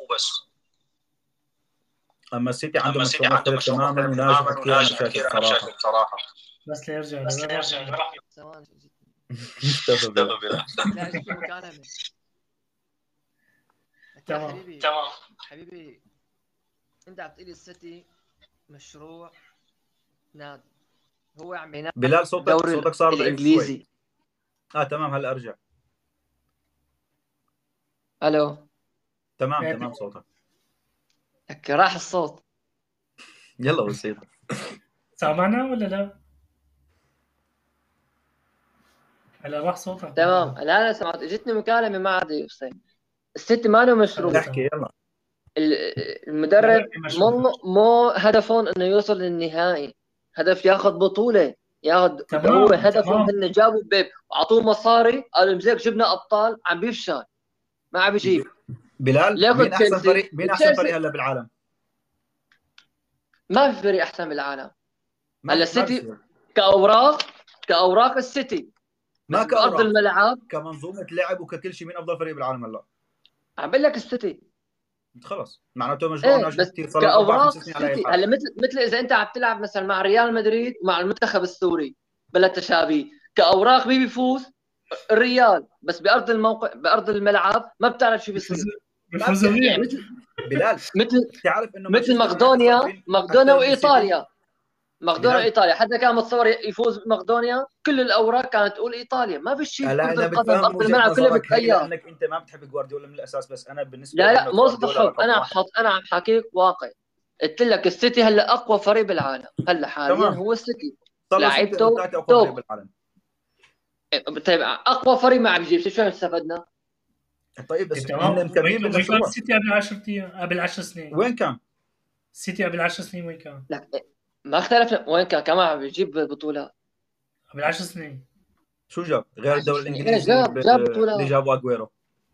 اما السيتي عنده اما السيتي مشروع عنده مختلف مشروع تماما مختلف وناجح تماما كثير، انا وناجح شايفه كثير، انا شايفه بصراحه. بصراحه. بس ليرجع بس لوين يرجع راح؟ لراح ثواني جيت- اشتغل بلا. لا جبت مكالمة. يا تمام. حبيبي تمام حبيبي انت عم تقولي السيتي مشروع نادي، هو عم ينافس بلال صوتك الدوري صوتك صار ضعيف شوي. الانجليزي. اه تمام هلا ارجع. الو تمام إيه، تمام صوتك. لك راح الصوت. يلا بسيط. سامعنا ولا لا؟ هلا راح صوتك. تمام لا لا سمعت، اجتني مكالمة ما عاد حسين. السيتي ما له مشروع. خلص. احكي يلا. ال- لا المدرب لا في مشروع. مو مو هدفهم انه يوصل للنهائي، هدف ياخذ بطولة، ياخذ تمام هو هدفهم. تمام هن جابوا بيب واعطوه مصاري، قالوا مزيك جبنا ابطال، عم بيفشل ما عم بيجيب. بلال ليكن مين احسن تشيلسي فريق مين احسن تشيلسي فريق هلا بالعالم؟ ما في فريق احسن بالعالم. ما هلا في ما السيتي بصير. كاوراق كاوراق السيتي، ما بس بارض كأوراق، الملعب كمنظومه لعب وككل شيء، مين افضل فريق بالعالم هلا؟ عم بقول لك السيتي. خلص معناته مشروع ايه ناجح بس كثير، صار لهم اربع خمس كاوراق سنين على اي السيتي الحال. هلا مثل مثل اذا انت عم تلعب مثلا مع ريال مدريد ومع المنتخب السوري بلا تشابيه. كاوراق مين بيفوز؟ الريال، بس بارض الموقع بارض الملعب ما بتعرف شو بيصير. بيفوز يعني الريال. مثل بلال مثل تعرف انه مثل مانشستر يونايتد مقدونيا صارفين مقدونيا اكثر من السيتي؟ وايطاليا. مقدونيا بلال وايطاليا حتى كان متصور يفوز مقدونيا، كل الاوراق كانت تقول ايطاليا. ما في شيء هلا بكره انا القدم بتفهم بارض وجهه الملعب كله نظرك هي بتغير. لانك انت ما بتحب جوارديولا من الاساس، بس انا بالنسبه لا لي لا انه مو قصة جوارديولا الحب، رقم انا واحد. حط انا عم حكيك واقع. قلت لك السيتي هلا اقوى فريق بالعالم، هلا حاليا تمام هو السيتي. صار له ستة او لعيبته ثلاثة اقوى فريق توب. بالعالم. طيب اقوى فريق ما عم يجيب، شو استفدنا؟ طيب بس تمام. هن مكملين وين وين كان بالمشروع. السيتي قبل عشر ايام قبل عشر سنين؟ وين كان؟ السيتي قبل عشر سنين وين كان؟ لك ما اختلفنا، وين كان كمان عم بيجيب بطولات. قبل عشر سنين شو جاب غير عشر الدوري سنين ايه الانجليزي جاب ب- جاب اللي بطولات. جابوا اجويرو؟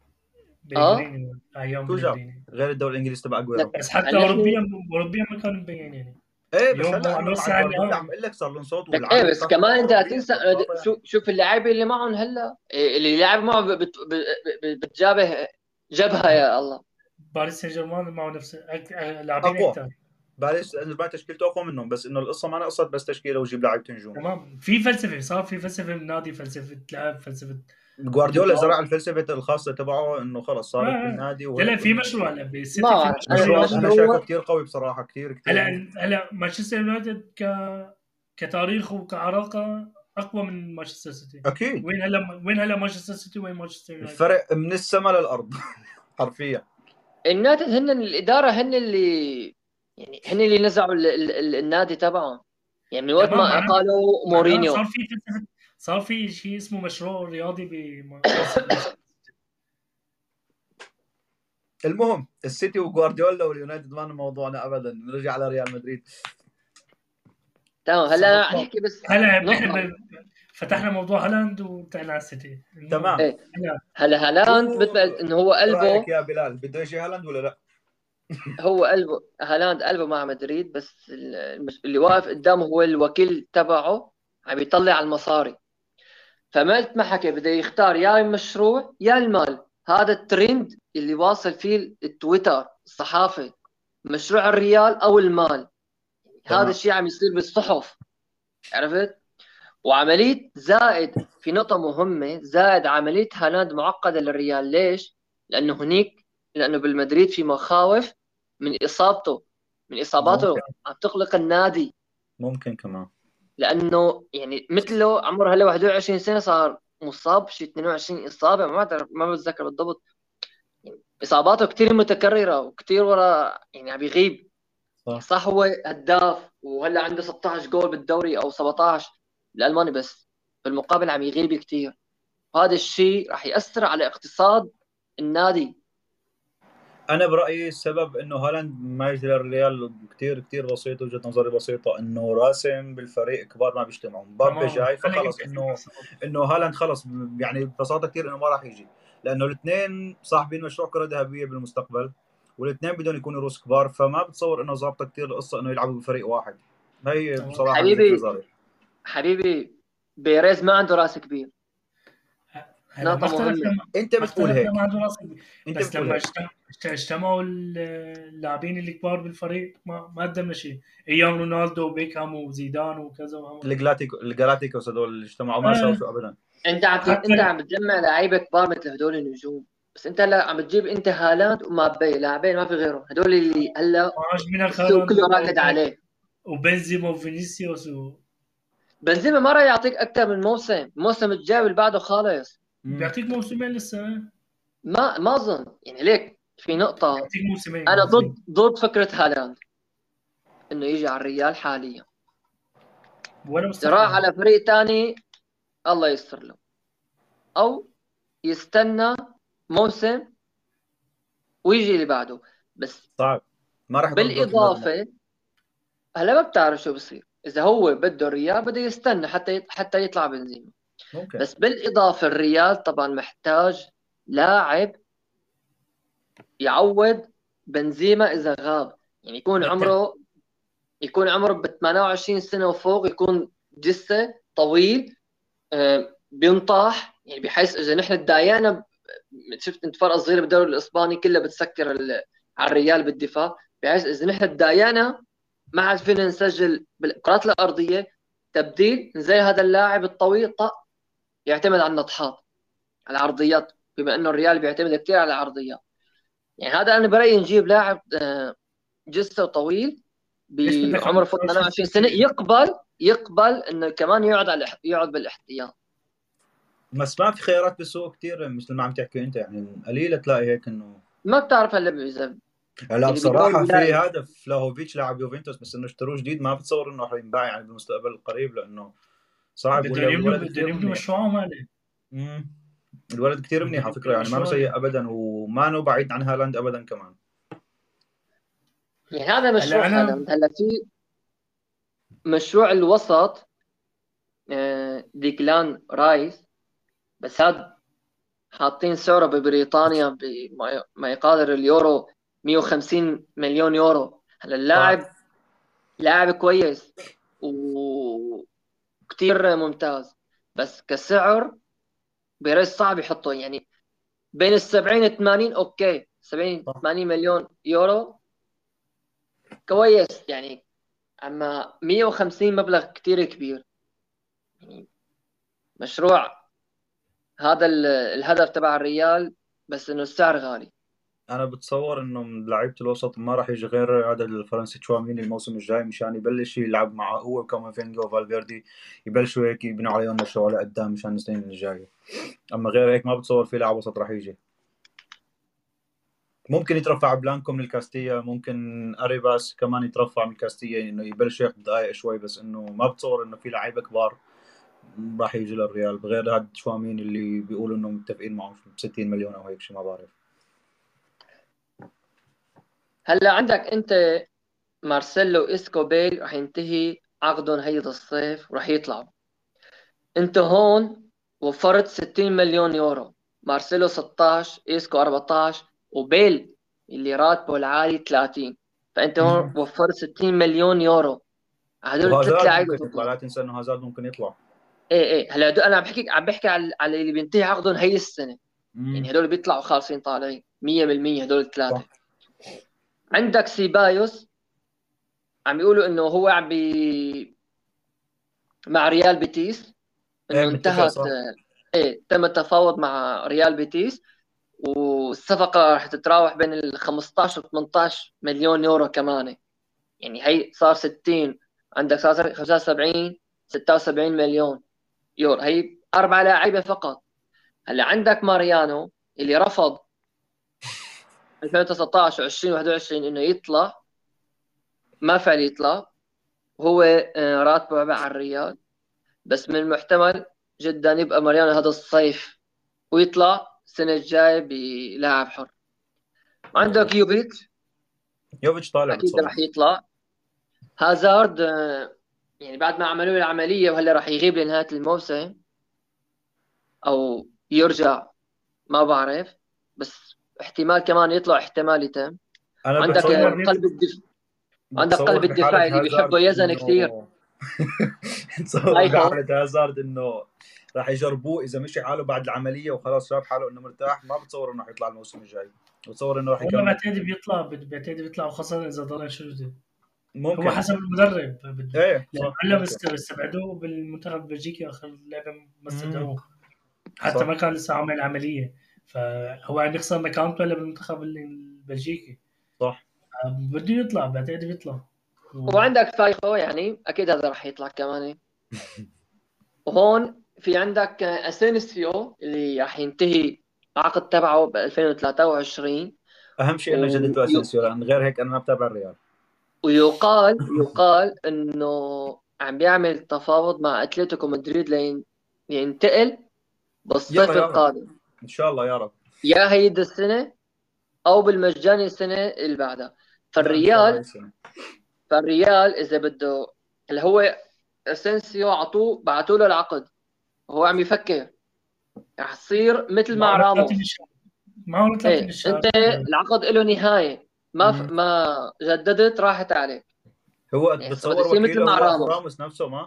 اه بلغريني ايام شو جاب بلغريني. غير الدوري الانجليزي تبع اجويرو؟ لك بس حتى هلا اوروبيا احنا اوروبيا ما كانوا مبين يعني. ايه بس اليوم هلا هو عم انه مع يوصل على جوارديولا عم النهائي. اقول لك صار لهم صوت لك ايه، والعالم بس بتاخذ كمان انت لا اوروبيا تنسى فبساطه شو يعني. شوف اللاعب اللي معهم هلا، إيه اللي لعب معه بت- ب- ب- بتجابه جبهه يا الله. باريس سان جيرمان معه نفس أك- لاعبين اقوى اكثر. باريس ما تشكيلته اقوى منهم، بس انه القصه ما نقصت بس تشكيله وجيب لاعيبه نجوم. تمام. في فلسفه، صار في فلسفه من النادي، فلسفه لعب، فلسفه جوارديولا انضباط. زرع الفلسفه الخاصه تبعه انه خلص آه صارت آه. بالنادي لا وهيك لا في إنه مشروع هلا ما بالسيتي، في بعرف انا مشروع مشروع رياضي. انا شايفه المشروع. كثير قوي بصراحه، كثير كثير هلا يعني. هلا مانشستر يونايتد ك كتاريخ وكعراقه اقوى من مانشستر سيتي. اكيد وين هلا وين هلا مانشستر سيتي وين مانشستر يونايتد؟ الفرق من السماء للارض حرفيا. النادي هن الاداره، هن اللي يعني هن اللي نزعوا ال ال ال النادي تبعهم، يعني من وقت تمام. ما معناها اقالوا معناها مورينيو. صار في فلسفه، صار في شيء اسمه مشروع رياضي بمانشستر. المهم السيتي وجوارديولا واليونايتد ما موضوعنا ابدا، نرجع على ريال مدريد. تمام هلا انا رح احكي بس هلا نقطه. احنا فتحنا موضوع هالاند وانتهينا على السيتي. المهم تمام. ايه هلا هلا هالاند شو مثل ما قلت انه هو رايك قلبه، يا بلال، بده يجي هالاند ولا لا؟ هو قلبه هالاند قلبه مع مدريد، بس المس- اللي واقف قدامه هو الوكيل تبعه عم يطلع على المصاري. فما قلت ما حكى بده يختار يا المشروع يا المال. هذا الترند اللي واصل فيه التويتر الصحافه، مشروع الريال او المال. هذا تمام. الشيء عم يصير بالصحف، عرفت؟ وعمليه زائد في نقطه مهمه، زائد عمليه هالاند معقده للريال. ليش؟ لانه هنيك لانه بالمدريد في مخاوف من اصابته، من اصاباته ممكن عم تقلق النادي. ممكن كمان. لانه يعني مثله عمره هلا واحد وعشرين سنه، صار مصاب شيء اثنين وعشرين اصابه، ما بعرف ما بتذكر بالضبط. يعني اصاباته كثير متكرره وكثير ورا، يعني عم يغيب. صح. صح هو هداف وهلا عنده ستة عشر جول بالدوري او سبعة عشر الالماني، بس بالمقابل عم يغيب كثير. وهذا الشيء راح ياثر على اقتصاد النادي. انا برايي السبب انه هالاند ما يجي للريال كثير كثير بسيط، وجهه نظري بسيطه، انه راسم بالفريق كبار ما بيجتمعوا. مبابي تمام. جاي انا فخلص يمكن انه انه هالاند خلص يعني ببساطه كثير انه ما راح يجي، لانه الاثنين صاحبين مشروع كره ذهبيه بالمستقبل، والاثنين بدهم يكونوا روس كبار، فما بتصور انه ظابطه كثير القصه انه يلعبوا بفريق واحد. هي تمام. بصراحه وجهه حبيبي نظري. حبيبي بيريز ما عنده راس كبير. هلا ما نقطة اختلف مهمة. لما انت ما بتقول اختلف هيك، لما عنده نصيب. انت بس بتقول لما هيك اجتم- اجت- اجتمعوا ال- اللاعبين الكبار بالفريق ما ما قدمنا شيء. ايام رونالدو وبيكهام وزيدان وكذا وهم. الجلاتيكو الجلاتيكوس هذول اللي اجتمعوا ما سووا آه شيء ابدا. انت عم ت- انت حتى عم بتجمع لعيبه كبار مثل هدول النجوم، بس انت هلا عم بتجيب انت هالاند ومبابي، لاعبين ما في غيرهم، هدول اللي هلا معاش منك السوق هالاند كله و- راكد عليه. وبنزيما وفينيسيوس و... بنزيما ما راح يعطيك اكثر من موسم، الموسم الجاي واللي بعده خالص. مم. بيعطيك موسمين لسه. ما ما اظن يعني ليك في نقطه. بيعطيك موسمين انا قصدي. ضد ضد فكره هالاند انه يجي على الريال حاليا. ولا اذا راح مستقبلا. على فريق ثاني الله يستر له، او يستنى موسم ويجي اللي بعده. بس صعب، ما راح يضل بذاك المجموع. بالاضافه هلا ما بتعرف شو بصير، اذا هو بده الريال بده يستنى حتى يط- حتى يطلع بنزيما. ممكن. بس بالاضافه الريال طبعا محتاج لاعب يعوض بنزيما اذا غاب، يعني يكون بالتر... عمره يكون عمره ب ثمانية وعشرين سنه وفوق، يكون جثه طويل، آه، بينطح، يعني بحيث اذا نحن تضايقنا ب- شفت انت فرقه صغيره بالدوري الاسباني كلها بتسكر ال- على الريال بالدفاع، بحيث اذا نحن تضايقنا ما عاد فينا نسجل بالكرات الارضيه، تبديل زي هذا اللاعب الطويل طق يعتمد على النطحات، على العرضيات، بما انه الريال بيعتمد كثير على العرضيات. يعني هذا انا برايي نجيب لاعب آه، جثه طويل ليش بدك بعمره فوق خمسة وعشرين ثمانية وعشرين سنة سنه، كثير؟ يقبل يقبل انه كمان يقعد على يقعد بالاحتياط. بس ما في خيارات بالسوق كثير مثل ما عم تحكي انت، يعني قليله تلاقي هيك انه. ما بتعرف هلا اذا هلا اللي بيدور بصراحه في يلاقي. هدف فلاهوفيتش لاعب يوفنتوس، بس انه اشتروه جديد ما بتصور انه راح ينباع يعني بالمستقبل القريب، لانه صعب. بدهم ولا يبنوا الولد بدهم كثير يبنوا منيح. مشروعهم هذا. امم الولد كثير منيح بدهم على فكره، يبنوا يعني ما له مشروع سيء هذا. ابدا، وما نو بعيد عن هالاند ابدا كمان. يعني هذا هلا مشروع انا هالاند. هلا في مشروع الوسط آه، ديكلان رايس، بس هذا حاطين سعره ببريطانيا بما ما يقدر اليورو مية وخمسين مليون يورو. هلا صح. اللاعب لاعب كويس وكتير ممتاز، بس كسعر بيريز صعب يحطه، يعني بين السبعين ثمانين اوكي، سبعين صح. ثمانين مليون يورو كويس يعني، اما مية وخمسين مبلغ كتير كبير. يعني مشروع هذا ال- الهدف تبع الريال، بس انه السعر غالي. انا بتصور انه من لعيبه الوسط ما راح يجي غير هذا الفرنسي تشواميني الموسم الجاي، مشان يبلش يلعب مع هو وكامافينجا وفالفيردي، يبلشوا هيك يبنوا عليهم مشروع لقدام مشان السنين الجايه. اما غير هيك ما بتصور في لاعب وسط راح يجي. ممكن يترفع بلانكو من الكاستيا، ممكن اريباس كمان يترفع من الكاستيا انه يبلش ياخذ دقائق شوي، بس انه ما بتصور انه في لعيبه كبار راح يجي للريال بغير هذا تشواميني اللي بيقولوا انه متفقين معه ب ستين مليون او هيك شيء، ما بعرف. هلا عندك انت مارسيلو اسكوبيل رح ينتهي عقدهم هيدا الصيف ورح يطلعوا. انت هون وفرت ستين مليون يورو، مارسيلو ستة عشر، اسكو أربعة عشر، وبيل اللي راتبه العالي ثلاثين، فانت هون وفرت ستين مليون يورو. هدول ثلاث وهازارد لعيبه ممكن يطلع، فقط. لا تنسى انه هازارد ممكن يطلع. ايه ايه هلا هدول انا عم بحكي عم بحكي على على اللي بينتهي عقدهم هي السنه، يعني هدول بيطلعوا خالصين طالعين مية بالمية هدول الثلاثه. عندك سيبايوس عم بيقولوا انه هو عم بي مع ريال بيتيس، ايه انه متفق انتهت، صح. ايه تم التفاوض مع ريال بيتيس، والصفقه راح تتراوح بين ال خمسطعش و ثمنطعش مليون يورو كمان، يعني هي صار ستين، عندك صار خمسة وسبعين ستة وسبعين مليون يورو، هي اربع لاعيبه فقط. هلا عندك ماريانو اللي رفض ألفين وتسعطعش و20 واحد وعشرين انه يطلع، ما فعل يطلع، وهو آه، راتبه على الريال، بس من المحتمل جدا يبقى ماريانو هذا الصيف ويطلع السنه الجايه بلاعب حر. عندك يوفيتش يوفيتش طالع اكيد بتصور. راح يطلع. هازارد آه، يعني بعد ما عملوا له العمليه وهلا راح يغيب لنهايه الموسم او يرجع، ما بعرف، بس احتمال كمان يطلع احتمال يتم. انا عندك اعتقد آه، بتصور قلب الدفاع، عندك بتصور قلب الدفاع بحالة اللي بيحبه هازارد يزن كثير، انه بتصور رايخو. بحالة هازارد انه راح يجربوه اذا مشي حاله بعد العمليه وخلاص شاف حاله انه مرتاح، ما بتصور انه حيطلع الموسم الجاي، بتصور انه راح والله يكمل. بعتقد بيطلع بعتقد بيطلع، وخاصة إذا ضل أنشيلوتي. هو ممكن. حسب المدرب بده، ايه لأنه صح هلا ممكن. بس استبعدوه بالمنتخب البلجيكي آخر لعبة ما مم. استدعوه، حتى صح ما كان لسه عامل عملية، فهو عم يخسر مكانته هلا بالمنتخب البلجيكي. صح. بده يطلع، بعتقد بيطلع. و... وعندك فايخو يعني اكيد هذا راح يطلع كمان. وهون في عندك اسينسيو اللي راح ينتهي العقد تبعه ب ألفين وثلاثة وعشرين. اهم شيء انه و... جددوا اسينسيو، لان غير هيك انا ما بتابع الريال. ويقال يقال انه عم بيعمل تفاوض مع اتلتيكو مدريد لين ينتقل بالصيف يلا يا رب، القادم، ان شاء الله يا رب. يا هيدي السنه او بالمجاني السنه اللي بعدها. لا ان شاء الله فالريال يسلم. فالريال اذا بده، اللي هو اسينسيو عطوه بعثوا له العقد وهو عم يفكر رح يصير مثل مع معه ثلاثة راموس. بالشهر، معه ثلاثة ايه بالشهر. انت العقد له نهايه، ما ف... مم. ما جددت راحت عليك. هو يعني هسه بده بتصور يصير مثل وكيله مع هو اخو راموس راموس نفسه ما؟ هو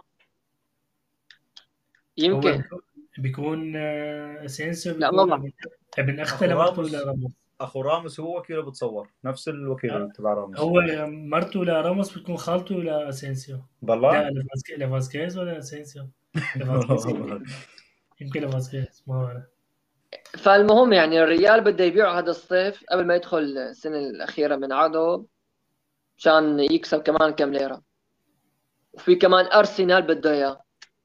يمكن. بيكون- بيكون آه، اسينسيو لا ما بيكون بعرف. ابن ابن اخته اخو لمرته راموس، لراموس. اخو راموس هو وكيله بتصور نفس الوكيل تبع راموس. هو مرته لراموس بتكون خالته لاسينسيو. بالله. لا لفاسكيز، لفاسكيز ولا اسينسيو؟ لفاسكيز يمكن، يمكن لفاسكيز ما بعرف. فالمهم يعني الريال بده يبيعه هذا الصيف قبل ما يدخل السنه الاخيره من عقده مشان يكسب كمان كم ليره. وفي كمان ارسنال بده اياه.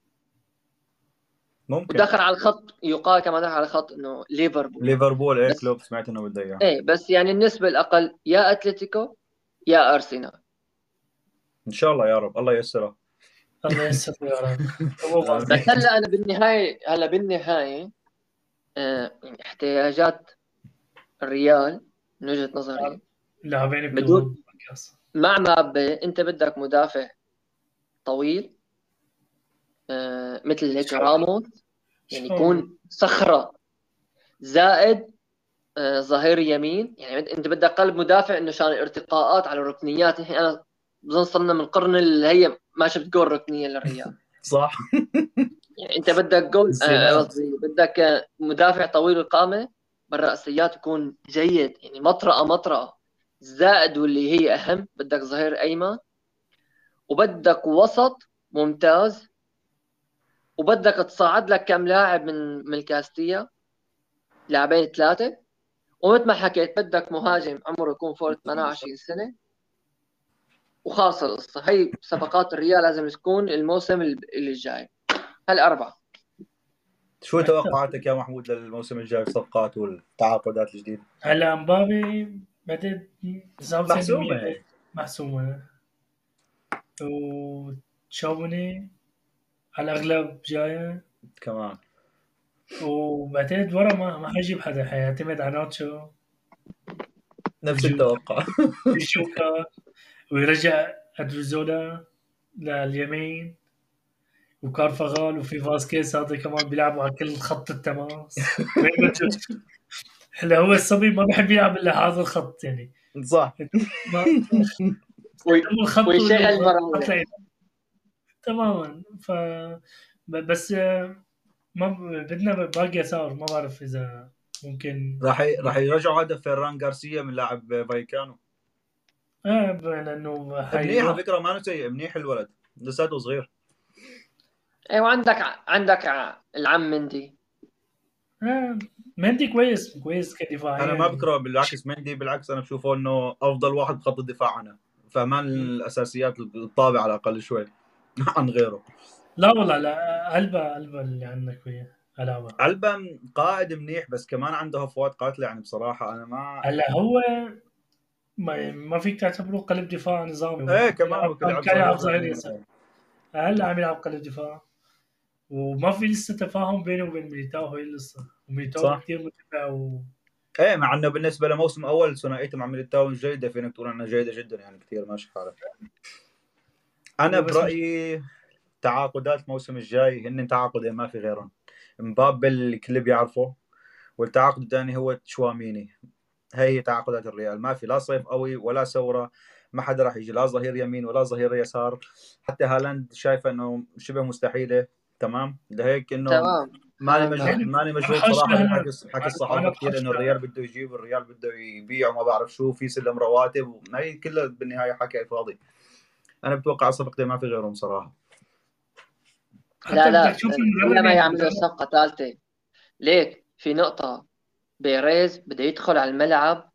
ممكن. ودخل على الخط، يقال كمان دخل على الخط انه ليفربول. ليفربول ايه بس كلوب سمعت انه بده اياه. ايه بس يعني النسبه الاقل يا اتلتيكو يا ارسنال. ان شاء الله يا رب، الله ييسرها. الله ييسر يا رب. هو بس واثق. هلا انا بالنهايه هلا بالنهايه آه يعني احتياجات الريال من وجهه نظري لاعبين بدون بكلوب بالكاس. مع مبابي انت بدك مدافع طويل آه مثل هيك راموس، يعني شلون؟ يكون صخره، زائد آه ظهير يمين. يعني انت بدك قلب مدافع انه شان الارتقاءات على الركنيات. الحين انا بظن صرنا من القرن اللي هي ما شفت جول ركنيه للريال. صح. يعني انت بدك جول آه، الزينات. قصدي بدك آه، مدافع طويل القامه بالرأسيات يكون جيد، يعني مطرقه مطرقه. زائد واللي هي اهم بدك ظهير ايمن، وبدك وسط ممتاز، وبدك تصعد لك كم لاعب من من الكاستيا، لاعبين ثلاثه. ومثل ما حكيت بدك مهاجم عمره يكون فوق ثمانية وعشرين سنه. وخاصة القصة هي صفقات الريال لازم تكون الموسم اللي جاي هالأربعة. شو توقعاتك يا محمود للموسم الجاي، الصفقات والتعاقدات الجديدة؟ هلا مبابي بعتقد تسعة وتسعين بالمية محسومة هي محسومة، وتشاوميني على الأغلب جاية، كمان. وبعتقد ورا ما ما حيجيب حدا، حيعتمد على ناتشو نفس وجوكا التوقع. وجوكا، ويرجع أدريزولا لليمين، وكارفاغال، وفي فاسكيز هذا كمان بيلعبوا على كل خط التماس. وين ما تشوف هلا هو الصبي ما بحب يلعب الا هذا الخط يعني. صح. ما وي- قدموا الخط ويشغل والخط المراوح. تماما. ف ب- بس ما بدنا باقي يسار، ما بعرف اذا ممكن. راح ي... راح يرجعوا هدف فيران غارسيا من لاعب فايكانو. اه ب- لانه منيح حيروح. على فكرة، ما سيء، منيح الولد لساته صغير. ايوه عندك عندك العم مندي. آه مندي كويس كويس كدفاعيا انا ما يعني. بكره بالعكس مندي، بالعكس انا بشوفه انه افضل واحد بخط الدفاع عنا، فمان الاساسيات الطابع على الاقل شوي عن غيره. لا والله لا، قلبه قلبه اللي عندك وياه ألابا. علبا قائد منيح، بس كمان عنده هفوات قاتله يعني بصراحه انا ما. هلا هو ما, ما فيك تعتبره قلب دفاع نظامي، ايه هو كمان هو كان يلعب كان ظهير يلعب ظهير لكن. يسار، هلا عم يلعب قلب دفاع. وما في لسه تفاهم بينه وبين ميليتاو، هي القصه. وميليتاو صح. كثير متابع و... ايه مع انه بالنسبه لموسم اول ثنائيته مع ميليتاو جيده، فينك تقول انها جيده جدا يعني، كثير ماشي حالها. انا هو بس مش... برايي تعاقدات الموسم الجاي هن تعاقدين ما في غيرهم. مبابي اللي الكل بيعرفه، والتعاقد الثاني هو تشواميني. هي تعاقدات الريال، ما في لا صيف قوي ولا ثوره، ما حدا راح يجي لا ظهير يمين ولا ظهير يسار. حتى هالاند شايفه انه شبه مستحيله، تمام، لهيك انه تمام ماني آه، مجهود يعني ماني مشغول بحاجة صراحه هلا بحكي حكي الصحافه أنا كثير انه بحاجة الريال بده يجيب والريال بده يبيع وما بعرف شو، في سلم رواتب، هي كلها بالنهايه حكي فاضي. انا بتوقع صفقتين ما في غيرهم صراحه. لا حتى بدك لا، تشوف إلا المدرب ما يعني يعملوا المدرب صفقة ثالثة. ليك في نقطة، بيريز بده يدخل على الملعب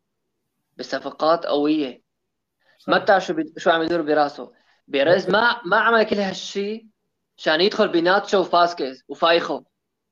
بصفقات قوية. ما صح. بتعرف شو بي... شو عم يدور براسه. بيريز ما ما عمل كل هالشيء عشان يدخل بناتشو وفاسكيز وفايخو.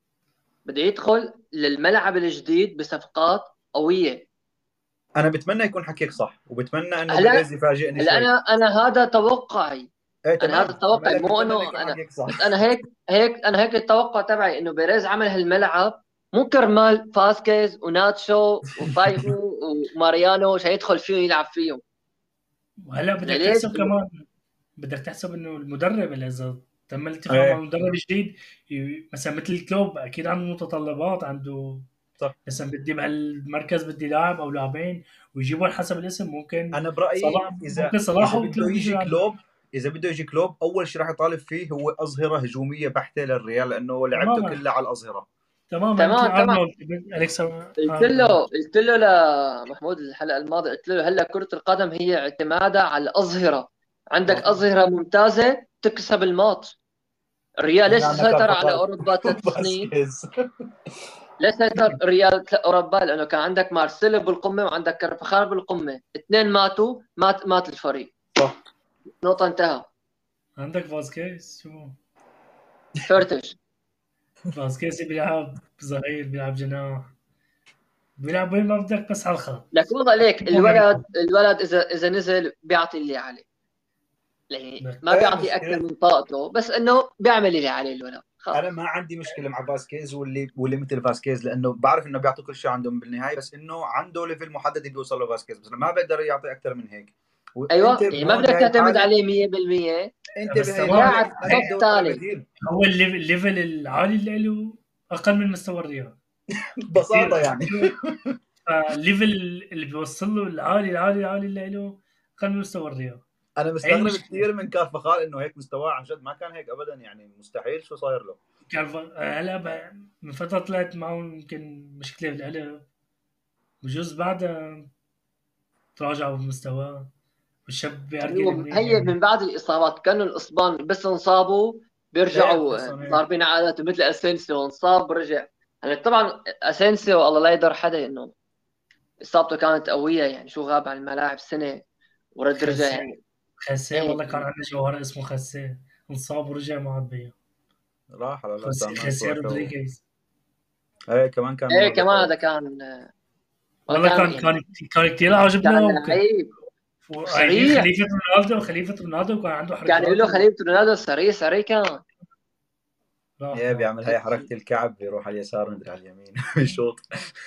بده يدخل للملعب الجديد بصفقات قوية. انا بتمنى يكون حكيك صح، وبتمنى انه هلا بيريز يفاجئني هلا شوي. انا انا هذا توقعي. ايه انا هذا تمام، توقعي، مالك مو بتمنى انه يكون انا حكيك صح. بس انا هيك هيك انا هيك التوقع تبعي انه بيريز عمل هالملعب مو كرمال فاسكيز وناتشو وفايخو وماريانو عشان يدخل فيه ويلعب فيهم. وهلا بدك ليش؟ تحسب كمان، بدك تحسب انه المدرب اللي اذا تم الاتفاق مع ايه المدرب الجديد ي- مثلا مثل كلوب اكيد عنده متطلبات، عنده صح. مثلا بدي بهالمركز بدي لاعب او لاعبين ويجيبون حسب الاسم. ممكن انا برايي صلاح اذا ممكن صلاح اذا او بده كلوب يجي يجوا عنده. كلوب اذا بده يجي كلوب اول شيء راح يطالب فيه هو اظهره هجوميه بحته للريال، لانه لعبته تماما كلها على الاظهره. تماما مثل تمام تمام. ارنولد، الكسا قلت له ارنولد. قلت له لمحمود الحلقه الماضيه، قلت له هلا كره القدم هي اعتمادها على الاظهره. عندك صح. اظهره ممتازه تكسب الماتش. الريال ليش احنا عندنا سيطر على كارفخال اوروبا ثلاث سنين؟ فاسكيز. ليش سيطر الريال اوروبا؟ لانه كان عندك مارسيلو بالقمه وعندك كارفخال بالقمه، اثنين ماتوا، مات مات الفريق. صح. نقطه انتهى. عندك فاسكيز، شو فرتش. فاسكيز بيلعب ظهير، بيلعب جناح، بيلعب وين ما بدك بس على الخط. لك والله ليك الولد الولد اذا اذا نزل بيعطي اللي عليه. يعني ما ايه بيعطي اكثر مشكله. من طاقته، بس انه بيعمل اللي عليه الولد انا خلص. ما عندي مشكله مع فاسكيز واللي واللي مثل فاسكيز، لانه بعرف انه بيعطوا كل شيء عندهم بالنهايه، بس انه عنده ليفل محدد بيوصل له فاسكيز، بس ما بيقدر يعطي اكثر من هيك. وانت ايوه، يعني ما هون بدك بهي تعتمد الحاله، عليه مية بالمية. انت بس بهي تمام، الحاله لاعب خلي صف هي تدور على ثالث. بديل. هو الليف- الليفل العالي اللي له اقل من مستوى الريال ببساطه بكثير. يعني. فالليفل اللي بيوصل له العالي العالي العالي اللي له اقل من مستوى الريال. انا هي مستغرب المشكله. كثير من كارفخال انه هيك مستواه، عن جد ما كان هيك ابدا، يعني مستحيل، شو صاير له. كان ف- هلا ب- من فتره طلعت معه يمكن مشكله بالقلب، بجوز بعدها تراجع بمستواه والشاب بيأرجل هو منيح هي يعني. من بعد الاصابات كانوا الاصبان بس انصابوا ايه بيرجعوا بتحسهم هيك. ضاربين عاداته، مثل اسينسيو انصاب برجع. هلا طبعا اسينسيو الله لا يقدر حدا، انه اصابته كانت قويه، يعني شو غاب عن الملاعب سنه ورد رجع خسي يعني. خسي ايه والله كان عندنا جوهر اسمه خسي، انصاب ورجع ما عاد بيا. راح على خسي الاسامات خسي وقفوا. رودريغيز. ايه كمان كان ايه منظر كمان كويس. هذا كان ما والله كان كان يعني كان كان كثير عاجبنا، كان وكان لعيب قايلين وسريع. خليفه رونالدو، خليفه رونالدو كان عنده كان يقول حركات له خليفه رونالدو سريع سريع كان. وراح ايه راح بيعمل هاي حركه الكعب، بيروح على اليسار مدري على اليمين بيشوط.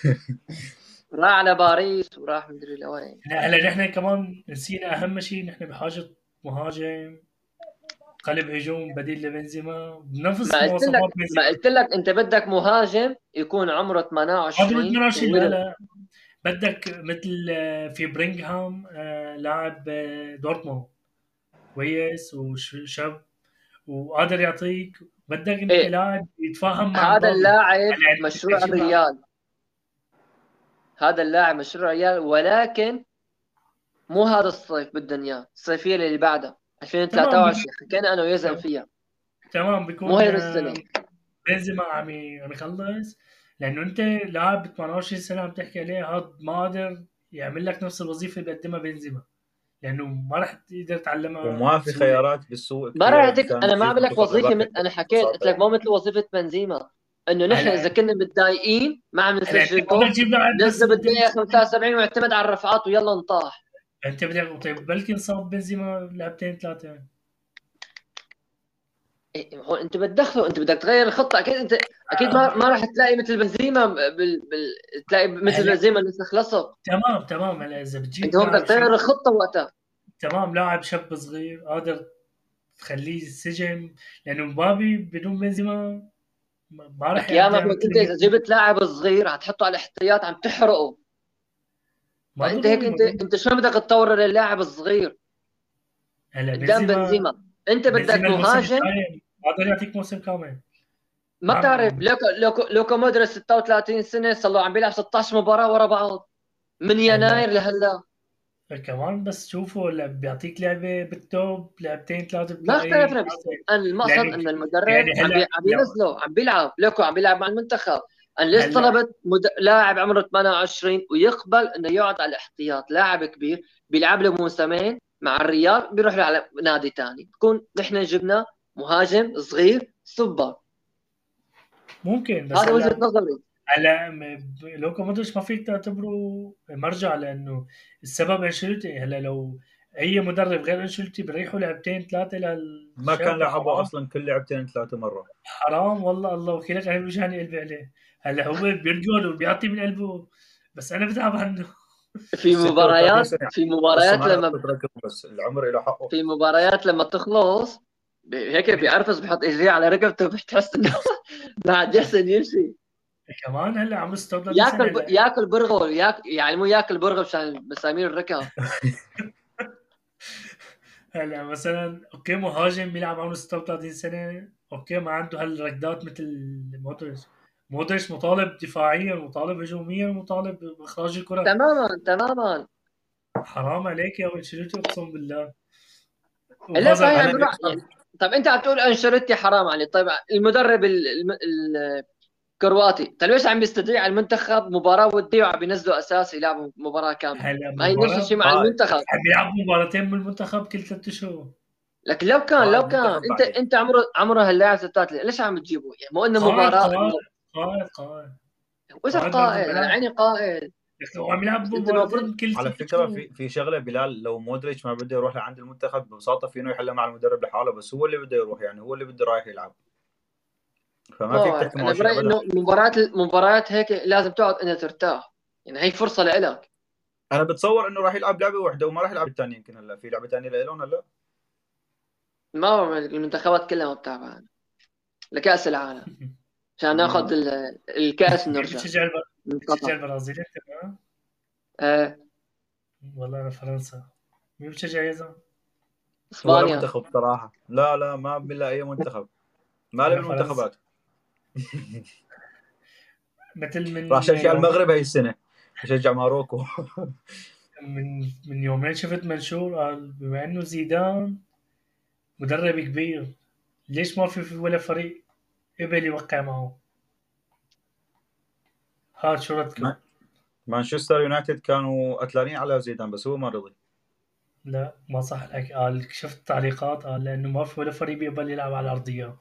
راح على باريس وراح مدري لوين. هلا هلا نحن كمان نسينا اهم شيء، نحن بحاجه مهاجم قلب هجوم بديل لبنزيما بنفس ما قلت لك مواصفات ما بنزيما. قلت لك انت بدك مهاجم يكون عمره هذا ب ثمانية وعشرين ثمانية وعشرين، لا وورث. لا، بدك مثل آه، في برينغهام، آه، لاعب آه، دورتموند كويس وشاب وقادر يعطيك. بدك انت ايه لاعب يتفاهم مع هذا مبابي. اللاعب هلا انت بدك مشروع تجيب لاعب. الريال. هذا اللاعب مشروع الريال، ولكن مو هذا الصيف بدنا اياه، الصيفيه اللي بعدها تمام بك... ألفين وثلاثة وعشرين حكينا انا ويزن فيها. تمام مو بيكون هي آه، السنه. بنزيما عم ي- عم يخلص، لانه انت لاعب ب ثمانية وعشرين سنه عم تحكي عليه، هذا ما قادر يعمل لك نفس الوظيفه اللي بيقدمها بنزيما، لانه ما راح تقدر تعلمها وما في بسهوله. خيارات بالسوق ما راح كثيره يعطيك، مشان انا ما عم يجيب بقول لك متطلبات وظيفه مثل هيك انا حكيت، قلت ببساطه لك يعني. مو مثل وظيفه بنزيما. انه نحن اذا هلا كنا متضايقين ما عم هلا انت نسجل ما بدك جول، تجيب لاعب بس نزله بدل، بالدقيقه خمسة وسبعين واعتمد على الرفعات ويلا نطاح. انت بدك طيب بلكي انصاب بنزيما لعبتين ثلاثه. إيه، هو انت بتدخله، انت بدك تغير الخطه اكيد. انت اكيد ما ما راح تلاقي مثل بنزيما بال... بال... تلاقي مثل هلا بنزيما اللي خلصه. تمام تمام، هلا اذا انت بتجيب هو بدك لاعب تغير شاب، الخطه وقتها. تمام لاعب شاب صغير قادر تخليه السجن، لانه مبابي بدون بنزيما ما ما راح لك يا يقدم محمود، مثل انت اللي اذا جبت لاعب صغير هتحطه على الاحتياط عم تحرقه. ما فانت هيك ضروري ما انت ضروري. انت شلون بدك تطور اللاعب الصغير هلا قدام بنزيما بنزيما؟ انت بدك بنزيما الموسم مهاجم. الجاي قادر يعطيك موسم كامل. ما عم- بتعرف لوكا لوكا لوكا مودريتش ستة وثلاثين سنه صار له عم بيلعب ستة عشر مباراه ورا بعض من يناير لهلا. كمان بس شوفوا لعب- بيعطيك لعبه بالتوب، لعبتين ثلاثه ما بتلاقي اختلفنا، بس انا المقصد لعبه ان كتير. المدرب يعني عم بي... هلا عم لو بينزله، عم بيلعب لوكو، عم بيلعب مع المنتخب. انا ليش هلا طلبت مد... لاعب عمره ثمانية وعشرين ويقبل انه يقعد على الاحتياط؟ لاعب كبير بيلعب له موسمين مع الريال بيروح له على نادي ثاني، بكون نحن جبنا مهاجم صغير سوبر. ممكن، بس هذا وجهة هلا نظري. هلا م- ب- لوكا مودريتش ما فيك تعتبره مرجع، لانه السبب انشيلوتي. هلا لو اي مدرب غير انشيلوتي بيريحوا لعبتين ثلاثه ما كان للشاب، لعبه حرام. اصلا كل لعبتين ثلاثه مره. حرام والله، الله وكيلك، انا بيجاني قلبي عليه. هلا هو بيرجل وبيعطي من قلبه، بس انا بتعب عنه. في ستة وثلاثين مباريات سنه في قصه مباريات ما لما نقدر تركض، بس العمر له حقه. في مباريات لما تخلص ب- هيك بيعرفس، بحط ايديه على رقبته، بتحس انه بعد يحسن يمشي. كمان هلا عمره ستة وثلاثين سنه. ياكل ب... هلا ياكل برغل، ياك... يعني مو ياكل برغل مشان مسامير الركب. هلا مثلا اوكي مهاجم بيلعب عمره ستة وثلاثين سنه، اوكي ما عنده هالركضات مثل مودريتش. مودريتش مطالب دفاعيا، مطالب هجوميا، مطالب باخراج الكره. تماما تماما. حرام عليك يا انشيلوتي، اقسم بالله. هلا وهذا صحيح انا عم بدي بروح يعني. طب انت عم تقول انشيلوتي حرام عليه، طيب المدرب ال... الم... الكرواتي طيب ليش عم يستدعي على المنتخب مباراه وديه وعم ينزله اساسي يلعب مباراه كامله؟ هلا ما هي نفس مباراه الشيء مع قائد. المنتخب. عم بيلعب مباراتين بالمنتخب كل ثلاث اشهر. لكن لو كان لو قائد كان منتخب انت بعدين. انت عمره عمره هاللاعب ستات ليش عم تجيبه؟ يعني مو انه قائد مباراه قائد انه قائد قائد وش قائد بارض قائد؟ انا الملعب. عيني قائد. هو عم يلعب بس انت المفروض مباراتين كل على ثلاث فكره اشهر. في في شغله بلال، لو مودريتش ما بده يروح لعند المنتخب ببساطه فينه يحلها مع المدرب لحاله، بس هو اللي بده يروح، يعني هو اللي بده رايح يلعب، فما ما فيك بعرف، تحكي انا معه شيء برايي ابدا. انه مباراه مباريات هيك لازم تقعد انت ترتاح، يعني هي فرصه لإلك. انا بتصور انه راح يلعب لعبه واحده وما راح يلعب الثانيه، يمكن هلا في لعبه ثانيه لهم هلا. ما هو المنتخبات كلها ما بتعب لكاس العالم عشان ناخذ ال- الكاس مين ونرجع بتشجع الب... من بتشجع قطر. البرازيل انت بقى؟ آه، والله انا فرنسا. مين بتشجع يا زلمه؟ ولا اسبانيا. منتخب صراحه، لا لا ما بلا اي منتخب، ما لي انا فرنسا. بالمنتخبات. مثل راح من اشجع يوم المغرب هاي السنه، اشجع ماروكو. من من يومين شفت منشور قال بما انه زيدان مدرب كبير، ليش ما في في ولا فريق قبل يوقع معه؟ هاد شو ردكم؟ ما- مانشستر يونايتد كانوا قتلانين على زيدان بس هو ما رضي. لا ما صح لك، قال شفت تعليقات، قال لانه ما في ولا فريق بيقبل يلعب على الارضيه.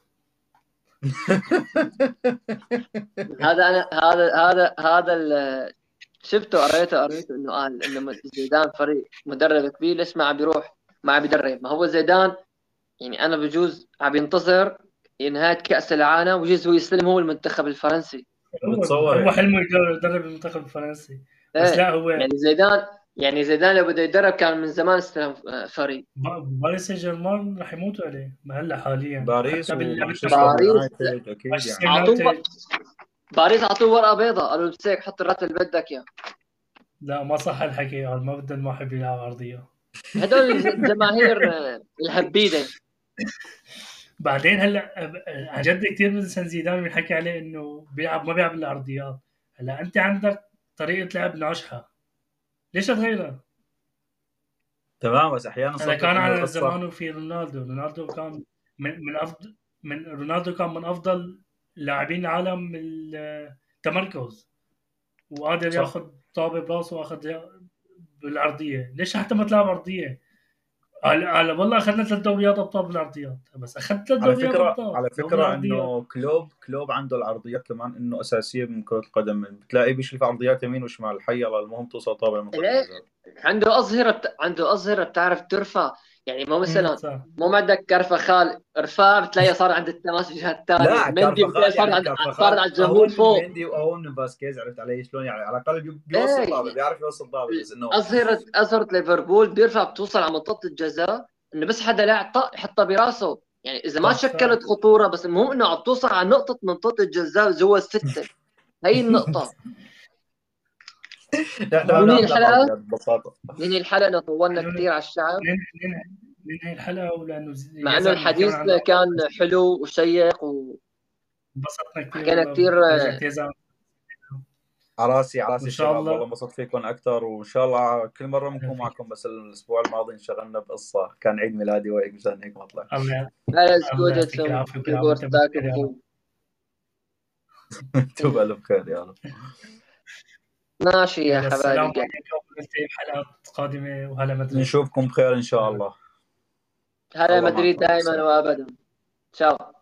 هذا انا هذا هذا هذا ال- شفته، قريته قريته انه قال انه زيدان فريق مدرب كبير، ليش ما عم بيروح ما عم بيدرب؟ ما هو زيدان يعني انا بجوز عم ينتظر نهايه كاس العالم ويجوز هو يستلم هو المنتخب الفرنسي. هو بتصور هو هيك. حلمه يقدر يدرب المنتخب الفرنسي. بس ايه لا هو يعني زيدان يعني زيدان لو بده يدرب كان من زمان استلم آه، فريق. ب- باريس سان جيرمان رح يموتوا عليه ما هلا حاليا، باريس حتى بال- قبل ومانشستر تبعه باريس لا، يونايتد اكيد مانشستر يعني. اعطوه يونايتد. باريس اعطوه ورقه بيضاء، قالوا له بس هيك حط الراتب اللي بدك اياه. لا ما صح الحكي، قال ما بدنا ما حب يلعب ارضيه. هدول الجماهير آه، الهبيده. بعدين هلا عن جد كثير بنسى زيدان بنحكي عليه انه بيلعب ما بيلعب الارضيات. هلا انت عندك طريقه لعب ناجحه، ليش تغيرها؟ تمام، بس احيانا هذا صدق كان انه على القصه. زمانه في رونالدو. رونالدو كان من من افضل من رونالدو كان من افضل لاعبين العالم التمركز، وقادر صح. ياخذ طابه براسه واخذ بالارضيه. ليش حتى ما تلعب ارضيه؟ قال قال والله اخذنا ثلاث دوريات ابطال بالارضيات، بس اخذت ثلاث على دوريات فكره ابطال على لو فكره بالارضيات. انه كلوب كلوب عنده العرضيات كمان انه اساسيه من كره القدم، بتلاقيه بيشوف عرضيات يمين وشمال، حي الله المهم توصل طابه من ضربه ليه؟ جزاء. عنده اظهره بت... عنده اظهره بتعرف ترفع، يعني مو امم مثلا صح. مو عندك كرفخال ارفع بتلاقيه صار عند التماس الجهه الثانيه، لا مندي بتلاقيه كارفخال صار يعني عند صار كارفخال على الجمهور اهون من فوق. ميندي واهون من فاسكيز، عرفت علي شلون؟ يعني على الاقل بي- بيوصل ايه طابه، يعني بيعرف يوصل طابه، بس انه اظهره اظهره ليفربول بيرفع بتوصل على منطقه الجزاء، انه بس حدا لاعب طق يحطها براسه، يعني اذا ما صح صح. شكلت خطوره بس المهم انه عم توصل على نقطه منطقه الجزاء جوا السته. هي النقطه. نحن ما ننهي بنعرف نلعب الحلقه عرضيات ببساطه. ننهي الحلقه انه طولنا حلو. كثير على الشعب، ننهي ننهي ننهي الحلقه، ولانه مع انه يزن كمان الحديث عنده. كان حلو وشيق و... انبسطنا كثير حكينا والله كثير. برجة يزن. عراسي عراسي وإن شاء الشباب، الله والله انبسطت فيكم اكثر، وان شاء الله كل مره بنكون فيك. معكم. بس الاسبوع الماضي انشغلنا بقصه، كان عيد ميلادي وهيك مشان هيك ما طلعت. الله Alles الله Gute يعطيك zum العافية وكل عام وانت Geburtstag بخير im يا رب. Fu. انتم بالف خير يا رب. ماشي يا يلا السلام حبايبي. عليكم، ونلتقي بحلقات قادمة، وهلا مدريد. نشوفكم بخير ان شاء الله. هلا الله مدريد معكم. دائما وابدا. تشاو.